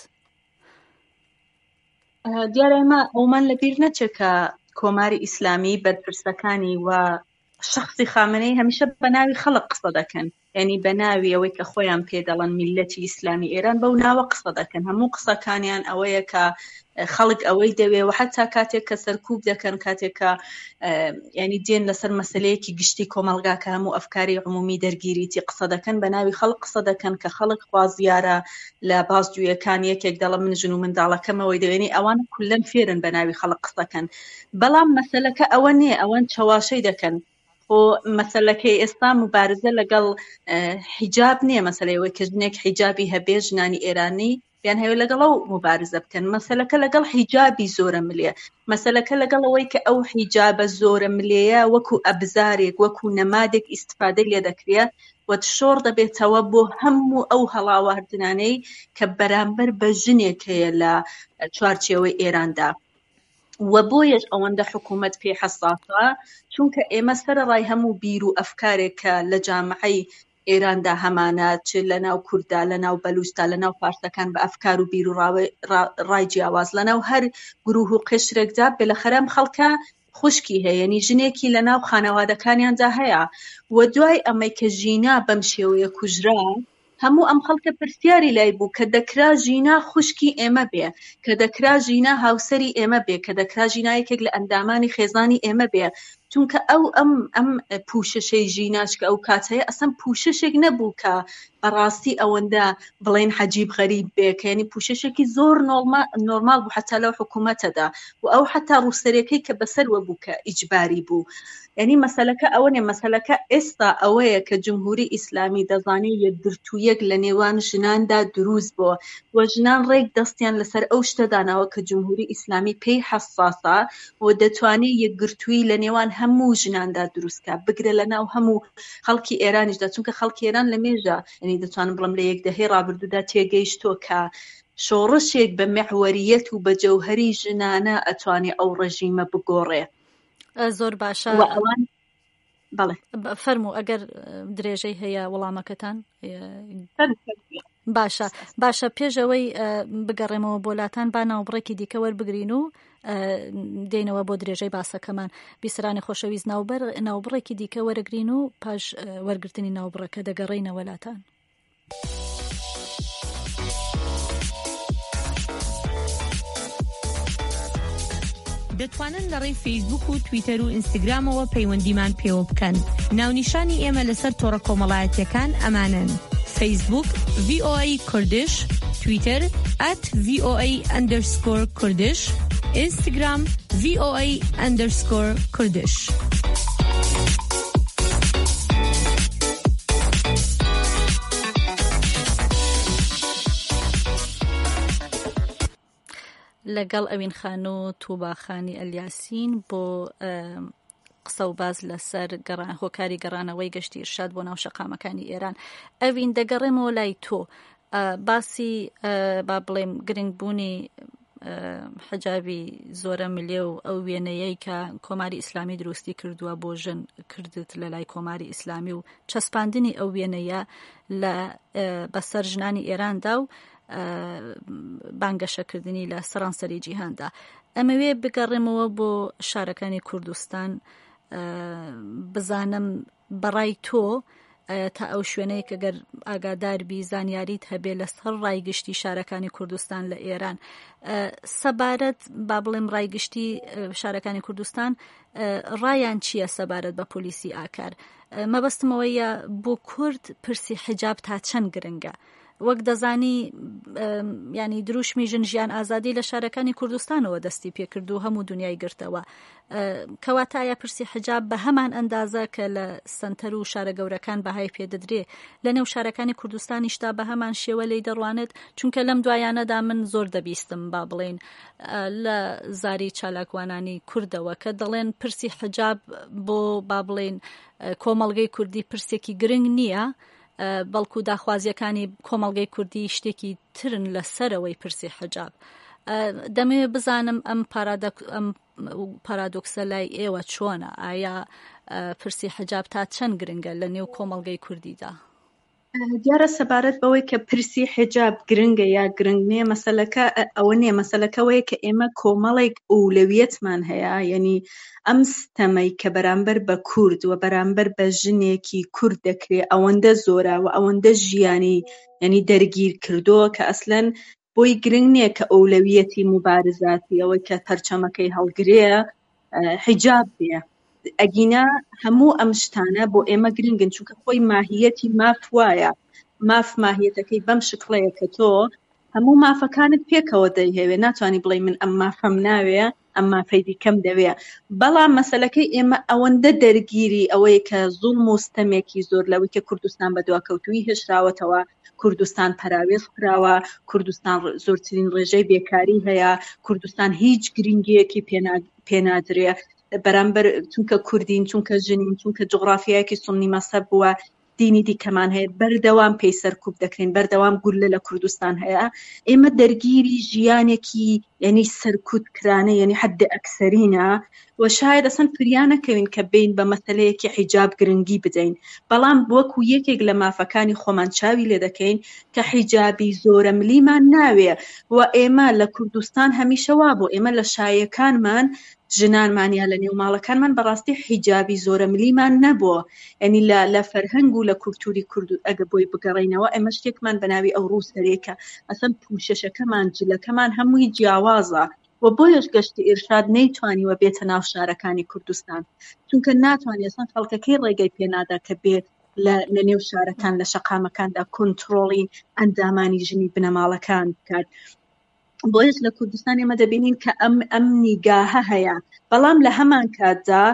دیارە ئێمە ئەومان لەبیر نەچێت کە کۆماری ئیسلامی بەرپرسەکانی و شخصی خامنەی هەمیشە بە ناوی خەڵک قسە دەکەن، یعنی بە ناوی ئەوەی کە خۆیان پێدەڵن میلەتی ئیسلامی ئێران بەو ناوە قسە دەکەن. هەموو قسەکانیان ئەوەیە کە خەڵک ئەوەی دەوێ، و حتا کاتێک کە سەرکوب دەکەن، کاتێک کە ینی دێن لەسەر مەسلەیەکی گشتی کۆمەلگا کە هەموو ئەفکاری عمومی دەرگیریتی قسە دەکەن، بە ناوی خەڵک قسە دەکەن کە خەڵک خوازیارە لە بازجوویەکان یەکێک دەڵە من ژن و منداڵەکەمەوەی دەوێنی، ئەوان کولەن فێرن بە ناوی خەڵک قسەکەن. بەڵام مەسەلەکە ئەوە نییە، ئەوەن چەواشەی دەکەن. خۆ مەسەلەکەی ئێستا مبارزە لەگەڵ حیجاب نییە، مەسەلەیەوەی کە ژنێک حیجابی هەبێ ژنانی ئێرانی بیان هەیە لەگەڵ ئەو مبارزە بکەن. مەسەلەکە لەگەڵ حیجابی زۆرە ملێ، مەسەلەکە لەگەڵ ئەوەی کە ئەو حیجابە زۆرە ملێیە وەکو ئەبزارێک وەکو نەمادێک ئیستفادە لێ دەکرێت و شۆڕ دەبێتەوە بۆ هەموو ئەو هەڵاواردنانەی کە بەرامبەر بە ژنێک هەیە لە چوارچێوەی ئێراندا. و بۆیەش ئەوەندە حکوومەت پێ حەساسە، چونکە ئێمە سەرەڕای هەموو بیر و ئەفکارێکە لە جامعەی ئێراندا هەمانە، چ لە ناو کووردا، لە ناو بەلوچستا، لە ناو فارسەکان بە ئەفکار و بیر و ڕای جیاواز، لە ناو هەر گروه و قشرێکدا بێلەخەرەم خەڵکە خوشکی هەیە، یعنی ژنێکی لە ناو خانەوادەکانیاندا هەیە. و دوای ئەمەی کە ژینا بەم شێوەیە کوژرا، هەموو ئەم خەڵکە پرسیاری لای بوو کە دەکرا ژینا خوشکی ئێمە بێ، کە دەکرا ژینا هاوسەری ئێمە بێ، کە دەکرا ژینا یەکێک لە ئەندامانی خێزانی ئێمە بێ. چونکە ئەم پوششەی ژیناش کە ئەو کاتەیە ئەسەن پوششێک نەبوو کە بەڕاستی ئەوەندە بڵێن حەجیب غەریب بێ، کە یعنی پوششێکی زۆر نۆرمال بوو حتا لەو حکوومەتەدا، و ئەو حتا ڕووسەرەکەی کە بەسەروە بوو کە ئیجباری بوو. یعنی مەسەلەکە ئەوە نیە، مەسەلەکە ئێستا ئەوەیە کە جمهوری ئیسلامی دەزانێت یەکگرتوویەک لە نێوان ژناندا دروست بووە، و ژنان ڕێک دەستیان لەسەر ئەو شتەدانەوە کە جمهوری ئیسلامی پێی حەساسە و دەتوانێت یەکگرتووی لە نێوان هەموو ژناندا دروستکە، بگرە لە ناو هەموو خەڵکی ئێرانیشدا. چونکە خەڵکی ئێران لە مێژە، یعنی دەتوانم بڵم لە یەک دەهەی ڕابردوودا تێگەیشتۆ کە شۆڕشێک بە مەحوەریەت و بە جەوهەری ژنانە ئەتوانێت ئەو ڕەژیمە بگۆڕێ. زۆر باشە. بەڵێ فەرموو، ئەگەر درێژەی هەیە وەڵامەکەتان باشە. پێشەوەی بگەڕێمەوە بۆلاتان، با ناوبڕێکی دیکە وەربگرین و دێنەوە بۆ درێژەی باسەکەمان. بیسرانی خۆشەویست، ناوبڕێکی دیکە وەرەگرین و پاش وەرگرتنی ناوبڕەکە دەگەڕێینەوە لاتان. دەتوانن لە ڕێی فەیسبوک و تویتەر و ئینستاگرامەوە پەیوەندیمان پێوە بکەن. ناونیشانی ئێمە لەسەر تۆڕە کۆمەڵایەتیەکان ئەمانن: فەیسبوک VOA کوردش، تویتەر @VOA_کوردش، ئینستاگرام VOA_کوردش. لەگەڵ ئەوین خان و تووباخانی ئەلیاسین بۆ قسە و باز لەسەر هۆکاری گەڕانەوەی گەشتی ئیرشاد بۆ ناو شەقامەکانی ئێران. ئەوین دەگەڕێمەوە لای تۆ، باسی با بڵێم گرنگبوونی حجابی زۆرە ملێ و ئەو وێنەیەی کە کۆماری ئیسلامی دروستی کردووە بۆ ژن کردت لە لای کۆماری ئیسلامی و چەسپاندنی ئەو وێنەیە بەسەر ژنانی ئێراندا و بانگەشەکردنی لە سەرانسەری جیهاندا. ئەمەوێ بگەڕێمەوە بۆ شارەکانی کوردستان، بزانم بەڕای تۆ تا ئەو شوێنەیە کە گەر ئاگاداربی زانیاریت هەبێ لەسەر ڕایگشتی شارەکانی کوردستان لە ئێران سەبارەت با بڵێم ڕایگشتی شارەکانی کوردستان ڕایان چییە سەبارەت بە پۆلیسی ئاکار مەبەستمەوەیە بۆ کورد پرسی حجاب تا چەند گرنگە وەک دەزانی ینی دروشمی ژن ژیان ئازادی لە شارەکانی کوردستانەوە دەستی پێکرد و هەموو دنیای گرتەوە کەواتایە پرسی حجاب بە هەمان ئەندازە کە لە سنتەر و شارە گەورەکان بەهای پێدەدرێ لە نێو شارەکانی کوردستانیشتا بە هەمان شێوە لی دەڕوانێت چونکە لەم دوایانەدا من زۆر دەبیستم با بڵێن لە زاری چالاکوانانی کوردەوە کە دەڵێن پرسی حجاب بۆ با بڵێن کۆمەڵگەی کوردی پرسێکی گرنگ نییە بەڵکو داخوازیەکانی کۆمەڵگەی کوردی شتێکی ترن لەسەرەوەی پرسی حجاب دەمەوێت بزانم ئەم پارادۆکسە لای ئێوە چۆنە ئایا پرسی حجاب تا چەند گرنگە لە نێو کۆمەڵگەی کوردیدا دیارە سەبارەت بەوەی کە پرسی حجاب گرنگە یا گرنگ نییە مەسەلەکە ئەوە نییە مەسەلەکەوەیە کە ئێمە کۆمەڵێک ئەولەویەتمان هەیە یعنی ئەم ستەمەی کە بەرامبەر بە کورد و بەرامبەر بە ژنێکی کورد دەکرێت ئەوەندە زۆرە و ئەوەندە ژیانی یعنی دەرگیر کردووە کە ئەسلەن بۆی گرنگ نییە کە ئەولەویەتی مبارزاتی ئەوەی کە پەرچەمەکەی هەڵگرەیە حجاب بێ ئەگینا هەموو ئەم شتانە بۆ ئێمە گرنگن چونکە خۆی ماهیەتی ماف وایە ماف ماهیەتەکەی بەم شکڵەیە کە تۆ هەموو مافەکانت پێکەوە دەیهێوێ ناتوانانی بڵێ من ئەم مافەم ناوێ ئەم مافەی دیکەم دەوێ بەڵام مەسەلەکەی ئێمە ئەوەندە دەرگیری ئەوەی کە زوڵم و ستەمێکی زۆر لەوەی کە کوردستان بەدواکەوتووی هێشراوەتەوە کوردستان پەراوێز کراوە کوردستان زۆرترین ڕێژەی بێکاری هەیە کوردستان هیچ گرنگیەکی پێنادرێ بەرامبەر چونکە کوردین چونکە ژنین چونکە جغرافیایەکی سنی مەسەب بووە دینی دیکەمان هەیە بەردەوام پێی سەرکوب دەکرێن بەردەوام گولە لە کوردستان هەیە ئێمە دەرگیری ژیانێکی یعنی سەرکوت کرانە یعنی حد ئەکسەرینە و شاید ئەسەن فریانەکەوین کە بین بە مەسەلەیەکی حیجاب گرنگی بدەین بەڵام وەکو یەکێک لە مافەکانی خۆمان چاوی لێ دەکەین کە حیجابی زۆرە ملیمان ناوێ و ئێمە لە کوردستان هەمیشە وا بوو ئێمە لە شایەکانمان ژنانمانیا لە نێو ماڵەکانمان بەڕاستی حیجابی زۆرە ملیمان نەبووە یعنی لە فەرهەنگ و لە کولتوری کورد ئەگە بۆی بگەڕینەوە ئێمە شتێکمان بەناوی ئەو ڕووسەرێکە ئەسەن پوشەشەکەمان جلەکەمان هەمووی جیاوازە و بۆیش گەشتی ئێرشاد نەیتوانیوە بێتە ناو شارەکانی کوردستان چونکە ناتوانێت ئەسەن خەڵکەکەی ڕێگەی پێنادا کە بێت لە نێو شارەکان لە شەقامەکاندا کۆنتڕۆڵی ئەندامانی ژنی بنەماڵەکان بکات بۆیش لە کوردستان ئێمە دەبینین کە ئەم نیگاهە هەیە بەڵام لە هەمان کاتدا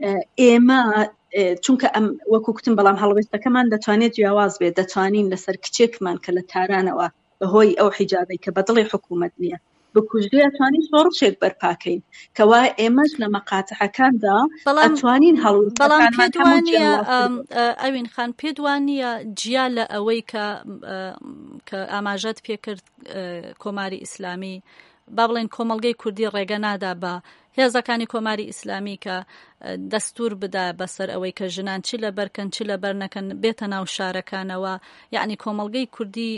ئێمە چونکە ئەم وەکو کوتم بەڵام هەڵوێستەکەمان دەتوانێت جیاواز بێت دەتوانین لەسەر کچێکمان کە لە تارانەوە بەهۆی ئەو حیجابەی کە بەدڵی حکوومەت نییە بکوژێ ئەتوانین شۆڕشێک بەرپاکەین کەوا ئێمەش لە مەقاتەحەکاندا ئەتوانین بەڵام پێدوانە ئەوین خان پێدوانە جیا لە ئەوەی کە ئاماژەت پێکرد کۆماری ئیسلامی با بڵێن کۆمەڵگەی کوردی ڕێگە نادا بە هێزەکانی کۆماری ئیسلامی کە دەستور بدا بەسەر ئەوەی کە ژنان چی لە بەرکەن چی لە بەر نەکەن بێتە ناو شارەکانەوە یعنی کۆمەڵگەی کوردی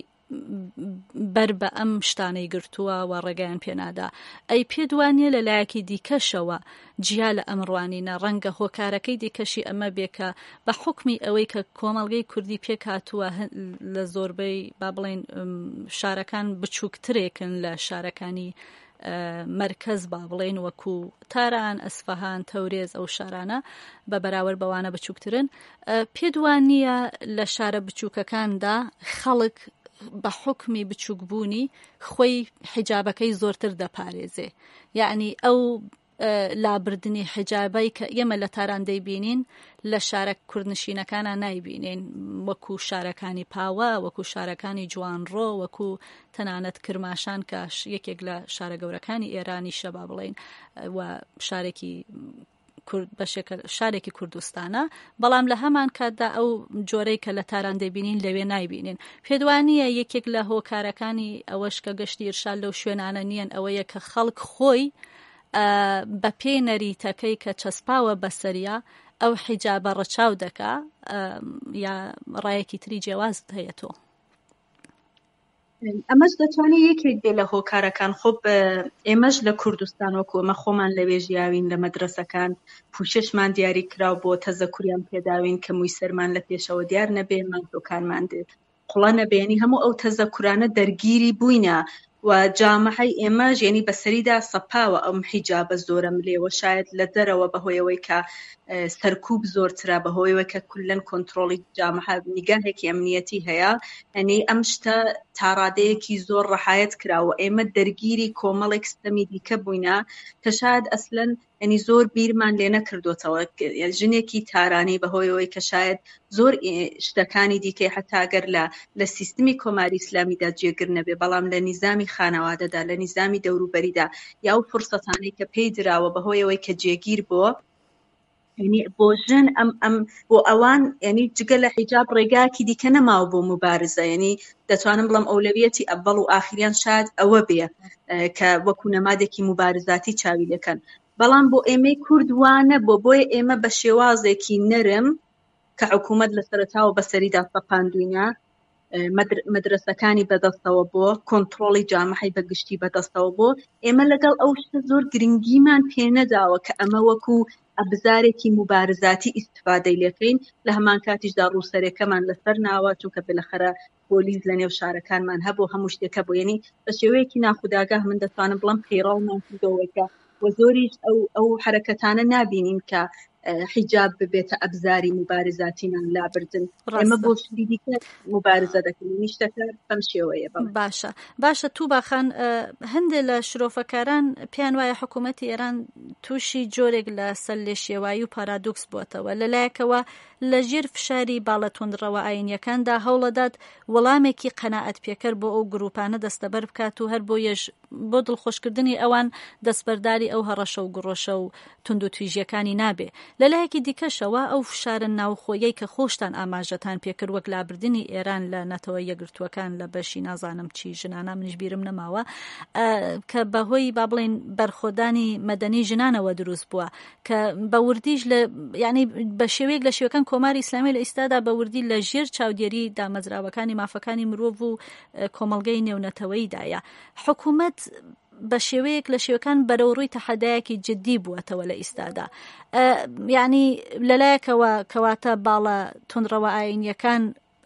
بەر بە ئەم شتانەی گرتووە و ڕێگەیان پێنادا ئەی پێدوانیە لە لایەکی دیکەشەوە جیا لە ئەمڕوانینە ڕەنگە هۆکارەکەی دیکەشی ئەمە بێکە بە حکمی ئەوەی کە کۆمەڵگەی کوردی پێک هاتووە لە زۆربەی با بڵێن شارەکان بچووکترێکن لە شارەکانی مرکز با بڵێن وەکو تاران ئەسفەهان تەورێز ئەو شارانە بە بەراورد بەوانە بچووکترن پێدوانیە لە شارە بچووکەکاندا خەڵک بە حکمی بچووکبوونی خۆی حیجابەکەی زۆرتر دەپارێزێ یعنی ئەو لابردنی حیجابەی کە ئێمە لە تاران دەیبینین لە شارە کوردنشینەکانە نایبینین وەکو شارەکانی پاوە وەکو شارەکانی جوانڕۆ وەکو تەنانەت کرماشان کە یەکێک لە شارە گەورەکانی ئێرانی شەبا بڵێن و شارێکی شارێکی کوردستانە بەڵام لە هەمان کاتدا ئەو جۆرەی کە لە تاران دەبینین لەوێ نایبینین پێدوانیە یەکێک لە هۆکارەکانی ئەوەش کە گەشتی ئێرشاد لەو شوێنانە نیەن ئەوەیە کە خەڵک خۆی بە پێی نەریتەکەی کە چەسپاوە بەسەریە ئەو حیجابە ڕەچاو دەکا یا ڕایەکی تری جیاواز هەیە تۆ ئەمەش دەتوانێت یەکێک بێ لە هۆکارەکان. خۆ ئێمەش لە کوردستان وەکو ئەمە خۆمان لەوێ ژیاوین لە مەدرسەکان پوششمان دیاری کراو بۆ تەزەکوریان پێداوین کە مووی سەرمان لە پێشەوە دیار نەبێ مانتۆکانمان قوڵە نەبێنی هەموو ئەو تەزەکورانە دەرگیری بووینە و جامەحەی ئێمەش یعنی بەسەریدا سەپاوە ئەم حیجابە زۆرە ملێوە شاید لە دەرەوە بەهۆیەوەی کە سەرکوب زۆرترا بەهۆیەوە کە کولەن کۆنتڕۆڵی جامەحە نیگاهێکی ئەمنیەتی هەیە ئەنی ئەم شتە تاڕادەیەکی زۆر ڕەحایەت کراوە ئێمە دەرگیری کۆمەڵێک ستەمی دیکە بووینە کە شاید ئەسلەن ئەنی زۆر بیرمان لێ نەکردوتەوە ژنێکی تارانی بەهۆیەوەی کە شاید زۆر شتەکانی دیکەی حتاگەر لە سیستمی کۆماری ئیسلامیدا جێگر نەبێ بەڵام لە نیزامی خانەوادەدا لە نیزامی دەوروبەریدا یا و فرسەتانەی کە پێی دراوە بەهۆیەوەی کە جێگیر بۆ یعنی بۆ ژن ئەم بۆ ئەوان یعنی جگە لە حیجاب ڕێگاکی دیکە نەماوە بۆ مبارزە یعنی دەتوانم بڵم ئەولەویەتی ئەڤەڵ و ئاخریان شاید ئەوە بێ کە وەکو نەمادێکی مبارزاتی چاوی دەکەن بەڵام بۆ ئێمەی کورد وانە بۆیە ئێمە بە شێوازێکی نەرم کە حکوومەت لە سەرەتاوە بەسەریدا سەپاندوینە مەدرسەکانی بەدەستەوە بۆ کۆنتڕۆڵی جامەحەی بەگشتی بەدەستەوە بۆ ئێمە لەگەڵ ئەو شتە زۆر گرنگیمان پێ نەداوە کە ئەمە وەکو ئەبزارێکی مبارزاتی ئیستفادەی لێکەین لە هەمان کاتیشدا ڕووسەرەکەمان لەسەر ناوە چونکە بالاخره پۆلیس لە نێو شارەکانمان هەبوو هەموو شتێکە بۆ یعنی بە شێوەیەکی ناخوداگاه من دەتوانم بڵم پەیڕەومان کردەوەکە و زۆریش ئەو حرەکەتانە نابینین کە حیجاب ببێتە ئەبزاری مبارزاتیمان لابردن ئێمە بۆ شتی دیکە مبارزە دەکەین نیشتەکە بەم شێوەیە باشە تو باخان هەندێک لە شرۆفەکاران پێیان وایە حکوومەتی ئێران تووشی جۆرێک لە سەر لێشێوایی و پارادۆکس بووەتەوە لەلایەکەوە لە ژێر فشاری باڵە توندڕەوە ئاینیەکاندا هەوڵەدات وەڵامێکی قەناعەت پێکەر بۆ ئەو گروپانە دەستەبەر بکات و هەر بۆ دڵخۆشکردنی ئەوان دەستبەرداری ئەو هەڕەشە و گڕۆشە و تند و تویژیەکانی نابێ لەلایەکی دیکەشەوە ئەو فشارە ناوخۆیەی کە خۆشتان ئاماژەتان پێکرد وەک لابردنی ئێران لە نەتەوە یەکگرتووەکان لە بەشی نازانم چی ژنانە منیش بیرم نەماوە کە بەهۆی با بڵێن بەرخۆدانی مەدەنی ژنانەوە دروست بووە کە بەوردیش یعنی بە شێوەیەک لە شێوەکان کۆماری ئیسلامی لە ئیستادا بەوردی لە ژێر چاودێری دامەزراوەکانی مافەکانی مرۆڤ و کۆمەڵگەی نێونەتەوەیدایە حکوومەت بە شێوەیەک لە شێوەکان بەرەوڕووی تەحەدایەکی جددی بووەتەوە لە ئیستادا یعنی لەلایەکەوە کەواتە باڵە تونڕەوە ئاینیەکان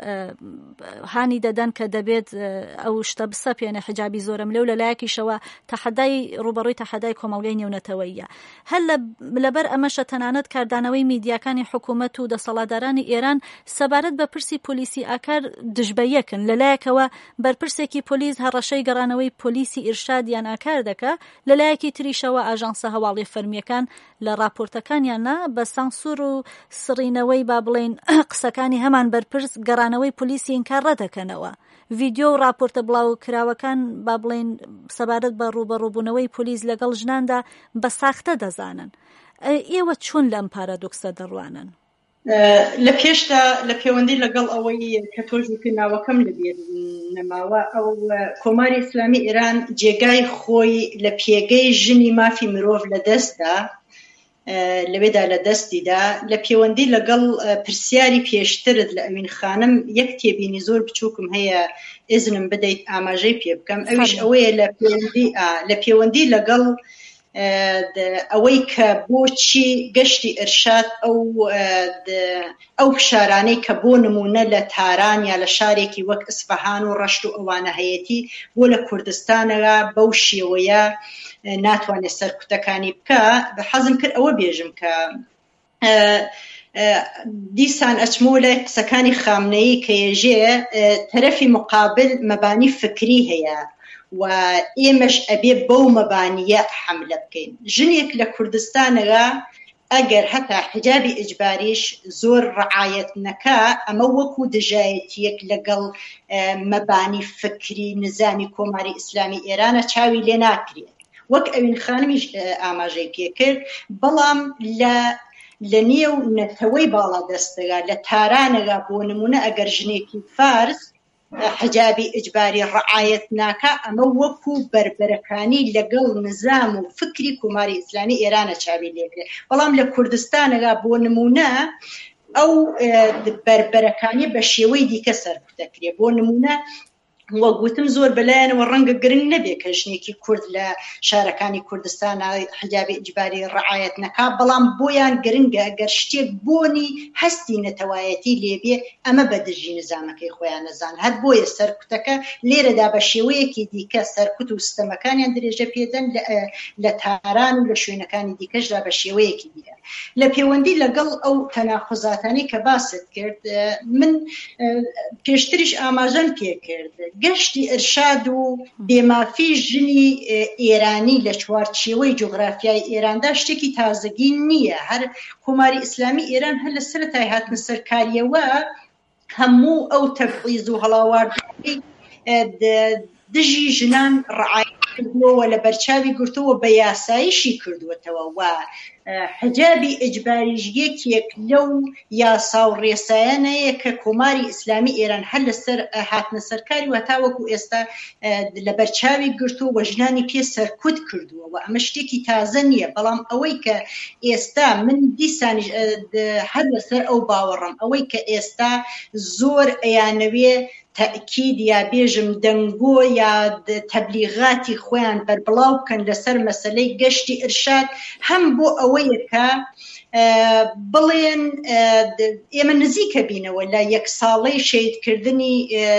هانی دەدەن کە دەبێت ئەو شتە بسەپێنە حجابی زۆرم لەو لەلایەکیشەوە تەحەدای ڕوبەڕووی تەحەدای کۆمەڵگەی نێونەتەوەیە هەر لەبەر ئەمەشە تەنانەت کاردانەوەی میدیاکانی حکوومەت و دەسەڵاتدارانی ئێران سەبارەت بە پرسی پۆلیسی ئاکار دژبەیەکن لەلایەکەوە بەرپرسێکی پۆلیس هەڕەشەی گەڕانەوەی پۆلیسی ئیرشاد یان ئاکار دەکە لەلایەکی تریشەوە ئاژانسە هەواڵی فەرمیەکان لە راپۆرتەکانیانە بە سانسور و سڕینەوەی با بڵێن قسەکانی هەمان بەرپرس گەڕانەوەی پۆلیسی ئینکار ڕەدەکەنەوە ڤیدیۆ و راپۆرتە بڵاو کراوەکان با بڵێن سەبارەت بە ڕوبەڕووبوونەوەی پۆلیس لەگەڵ ژناندا بە ساختە دەزانن ئێوە چۆن لەم پارادۆکسە دەڕوانن لە پێشدا لە پەیوەندی لەگەڵ ئەوەی کە تۆژووکە ناوەکەم لەبێت نەماوە ئەو کۆماری ئیسلامی ئێران جێگای خۆی لە پێگەی ژنی مافی مرۆڤ لە دەستدا لەوێدا لە دەستیدا لە پەیوەندی لەگەڵ پرسیاری پێشترت لە ئەوین خانم یەک تێبینی زۆر بچووکم هەیە ئێزنم بدەیت ئاماژەی پێ بکەم ئەویش ئەوەیە لە پەیوەندی لەگەڵ ئەوەی کە بۆچی گەشتی ئەرشاد ئەو فشارانەی کە بۆ نمونە لە تاران یا لە شارێکی وەک ئەسفەهان و ڕەشت و ئەوانە هەیەتی بۆ لە کوردستانەوە بەو شێوەیە ناتوانێت سەرکوتەکانی بکە بە حەزم کرد ئەوە بێژم کە دیسان ئەچمۆ لە قسەکانی خامنەیی کە ێژێ تەرەفی مقابل مەبانی فکری هەیە و ئێمەش ئەبێ بەو مەبانیە حەملە بکەین ژنێک لە کوردستانەوە ئەگەر هەتا حجابی ئیجباریش زۆر ڕعایەت نەکا ئەمە وەکو دژایەتیەک لەگەڵ مەبانی فکری نظامی کۆماری ئیسلامی ئێرانە چاوی لێ ناکرێت وەک ئەوین خانمیش ئاماژەی پێکرد بەڵام لە نێو نەتەوەی باڵا دەستەگا لە تارانەگا بۆ نمونە ئەگەر ژنێکی فارس حجابی ئیجباری ڕعایەت ناکە ئەمە وەکو بربەرەکانی لەگەڵ نظام و فکری کۆماری ئیسلامی ئێرانە چاوی لێکرێت بەڵام لە کوردستانەگا بۆ نمونە ئەو بربەرەکانی بە شێوەی دیکە سەرکوتەکرێ بۆ نمونە وەگوتم زۆر بەلایەنەوە ڕەنگە گرنگ نەبێ کە ژنێکی کورد لە شارەکانی کوردستانە حجابی ئیجباری ڕعایەت نەکا، بەڵام بۆیان گرنگە ئەگەر شتێک بۆنی هەستی نەتەوایەتی لێبێ ئەمە بەدژی نظامەکەی خۆیان نەزان. هەر بۆیە سەرکوتەکە لێرەدا بە شێوەیەکی دیکە سەرکوت و سیستەمەکانیان درێژە پێدەن لە تاران و لە شوێنەکانی دیکەشدا بە شێوەیەکی دیکە. لە پەیوەندی لەگەڵ ئەو تەناقضاتانەی کە باست کرد، من پێشتریش ئاماژەم پێکرد گەشتی ئەرشاد و بێمافی ژنی ئێرانی لە چوارچێوەی جوغرافیای ئێراندا شتێکی تازەگی نییە. هەر کۆماری ئیسلامی ئێران هەر لە سەرەتای هاتنە سەرکاریەوە هەموو ئەو تەبعیض و هەڵاواردنەی دژی ژنان ڕعایەت کردووە لە بەرچاوی گرتووە بە یاساییشی کردووەتەوە و حجابی ئیجباریش یەکێک لەو یاسا و ڕێسایانەیە کە کۆماری ئیسلامی ئێران هەر لەسەر هاتنە سەرکاری و هەتاوەکو ئێستا لە بەرچاوی گرتووە و ژنانی پێ سەرکوت کردووە و ئەمە شتێکی تازە نییە. بەڵام ئەوەی کە ئێستا من دیسانی هەر لەسەر ئەو باوەڕم ئەوەی کە ئێستا زۆر ئەیانەوێ تأکید یا بێژم دەنگۆ یا تەبلیغاتی خۆیان بەربڵاو بکەن لەسەر مەسەلەی گەشتی ئەرشاد، هەم بۆ ئەوەیە کە بڵێن ئێمە نزیکە بینەوە لە یەک ساڵەی شەیدکردنی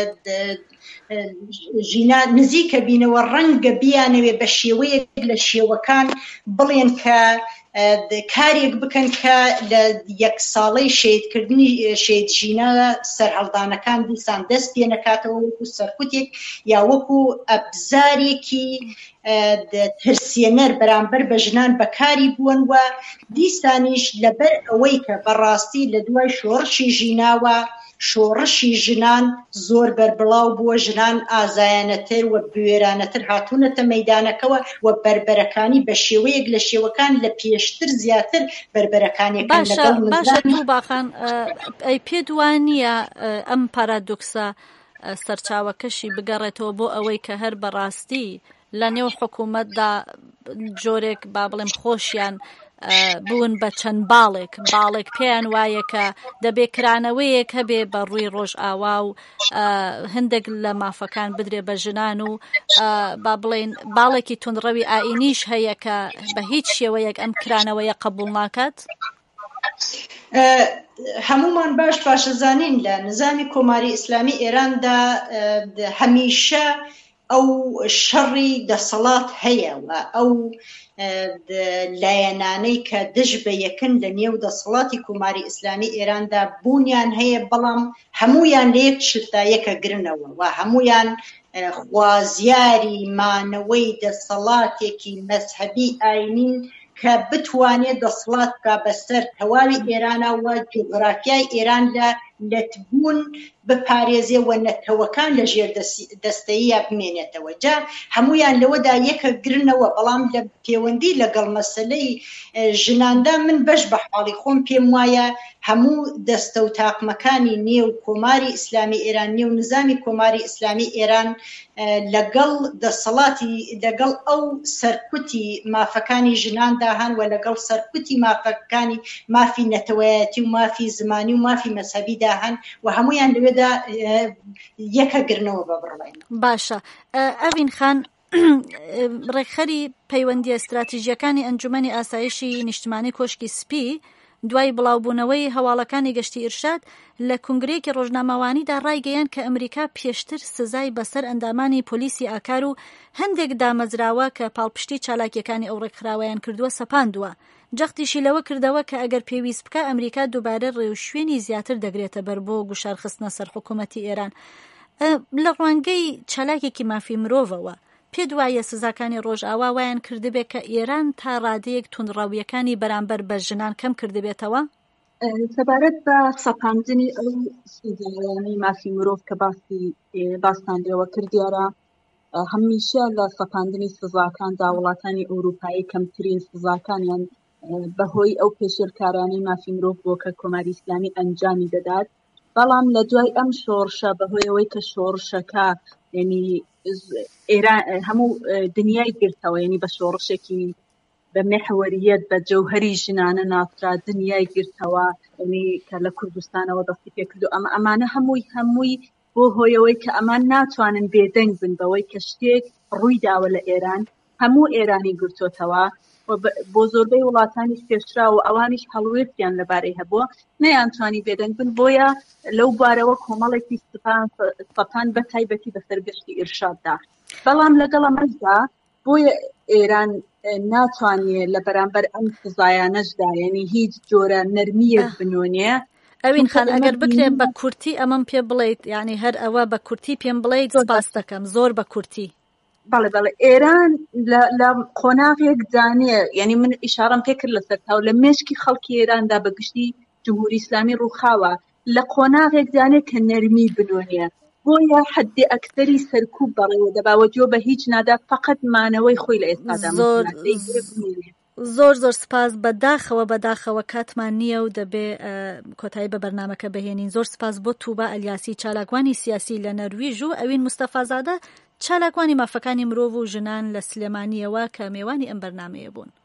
ژینا نزیکە بینەوە ڕەنگە بیانەوێ بە شێوەیەک لە شێوەکان بڵێن کە کارێک بکەن کە لە یەک ساڵەی شەیدکردنی شەیدژینە سەرهەڵدانەکان دیسان دەست پێ نەکاتەوە وەکو سەرکوتێک یا وەکو ئەبزارێکی ترسێنەر بەرامبەر بە ژنان بەکاری بوون و دیسانیش لەبەر ئەوەی کە بەڕاستی لە دوای شۆڕشی ژیناوە شۆڕشی ژنان زۆر بەربڵاو بووە، ژنان ئازایانەتر و بوێرانەتر هاتوونەتە مەیدانەکەوە و بربەرەکانی بە شێوەیەک لە شێوەکان لە پێشتر زیاتر بربەرەکانیەکان لەگەڵ باشە تووباخان ئەی پێ دوانیە ئەم پارادۆکسە سەرچاوەکەشی بگەڕێتەوە بۆ ئەوەی کە هەر بەڕاستی لە نێو حکوومەتدا جۆرێک با بڵێم خۆشیان بوون بە چەند باڵێک پێیان وایە کە دەبێ کرانەوەیەک هەبێ بە ڕووی ڕۆژ ئاوا و هەندێک لە مافەکان بدرێ بە ژنان و با بڵێن باڵێکی تونڕەوی ئاینیش هەیە کە بە هیچ شێوەیەک ئەم کرانەوەیە قبول ناکات. هەمومان باشەزانین لە نظامی کۆماری ئیسلامی ئێراندا هەمیشە ئەو شەڕی دەسەڵات هەیە و ئەو لایەنانەی کە دژ بە یەکن لە نێو دەسەڵاتی کۆماری ئیسلامی ئێراندا بوونیان هەیە، بەڵام هەمویان لە یەک شتایەکە گرنەوە و هەمویان خوازیاری مانەوەی دەسەڵاتێکی مەذهەبی ئاینین کە بتوانێت دەسەڵات بکا بەسەر تەواوی ئێرانە و جوغرافیای ئێران لە لەتبوون بپارێزێ و نەتەوەکان لە ژێر دەستەیە بمێنێتەوە. جا هەمویان لەوەدا یەکە گرنەوە، بەڵام لە پەیوەندی لەگەڵ مەسەلەی ژناندا من بەش بە حاڵی خۆم پێم وایە هەموو دەستە و تاقمەکانی نێو کۆماری ئیسلامی ئێران، نێو نظامی کۆماری ئیسلامی ئێران لەگەڵ دەسەڵاتی لەگەڵ ئەو سەرکوتی مافەکانی ژناندا هەن و لەگەڵ سەرکوتی مافەکانی مافی نەتەوەیەتی و مافی زمانی و مافی مەذهەبیدا هەن و هەمویان لەوێدا یەکە گرنەوە بە بڕڵێن. باشە ئەڤین خان، ڕێکخەری پەیوەندی ئەستراتیژیەکانی ئەنجومەنی ئاسایشی نیشتمانی کۆشکی سپی دوای بڵاوبوونەوەی هەواڵەکانی گەشتی ئیرشاد لە کنگرەیەکی ڕۆژنامەوانیدا ڕایگەیاند کە ئەمریکا پێشتر سزای بەسەر ئەندامانی پۆلیسی ئاکار و هەندێک دامەزراوە کە پاڵپشتی چالاکیەکانی ئەو ڕێکخراوەیان کردووە سەپاندووە. جەختیشی لەوە کردەوە کە ئەگەر پێویست بکە ئەمریکا دووبارە ڕێوشوێنی زیاتر دەگرێتە بەر بۆ گوشارخستنە سەر حکوومەتی ئێران. لە ڕوانگەی چالاکێکی مافی مرۆڤەوە پێ دوایە سزاکانی ڕۆژئاوا وایان کردبێت کە ئێران تا ڕادەیەک توندڕەویەکانی بەرامبەر بە ژنان کەم کردبێتەوە؟ سەبارەت بە سەپاندنی ئەو سزایانی مافی مرۆڤ کە باستاندرەوە کردیارە، هەمیشە لە سەپاندنی سزاکاندا وڵاتانی ئەوروپایی کەمترین سزاکانیان بەهۆی ئەو پێشێرکارانەی مافی مرۆڤ بۆ کە کۆماری ئیسلامی ئەنجامی دەدات. بەڵام لە دوای ئەم شۆڕشە بەهۆی ئەوەی کە شۆڕشەکە یعنی هەموو دنیای گرتەوە، یعنی بە شۆڕشێکی بە محوەریەت بە جەوهەری ژنانە ناسرا دنیای گرتەوە، یعنی کە لە کوردستانەوە دەستی پێ کردو. ئەمانە هەمووی بۆ هۆیەوەی کە ئەمان ناتوانن بێدەنگ بن بەوەی کە شتێک ڕوویداوە لە ئێران هەموو ئێرانی گرتوتەوە بۆ زۆربەی وڵاتانیش پێشرا و ئەوانیش هەڵوێستیان لەبارەی هەبووە نەیانتوانی بێدەنگ بن بۆیە لەو بارەوە کۆمەڵێکی سەپان بە تایبەتی بەسەر گەشتی ئیرشاددا بەڵام لەگەڵ ئەمەشدا بۆیە ئێران ناتوانێت لە بەرامبەر ئەم سزایانەشدا یعنی هیچ جۆرە نەرمیەک بنوێنێ. ئەوین خان ئەگەر بکرێت بە کورتی ئەمەم پێ بڵێیت یعنی هەر ئەوە بە کورتی پێم بڵێیت سپاس دەکەم زۆر بە کورتی. بەڵێ ئێران لە قۆناغێک دانێ یعنی من ئیشارەم پێکرد لەسەر تاو لە مێشکی خەڵکی ئێراندا بە گشتی جمهوری ئیسلامی ڕووخاوە لە قۆناغێک دانێ کە نەرمی بنوێنێ بۆیە حەدی ئەکتەری سەرکوب بەڕێوە دەباوەجۆ بە هیچ نادا فقط مانەوەی خۆی لە ئێستادا زۆر سپاس بەداخەوە کاتمان نییە و دەبێ کۆتایی بە بەرنامەکە بهێنین. زۆر سپاس بۆ تووبە ئەلیاسی چالاکوانی سیاسی لە نەرویژ و ئەوین مستەفازادە چالاکوانی مافەکانی مرۆڤ و ژنان لە سلێمانیەوە کە میێوانی ئەم بەرنامەیە بوون.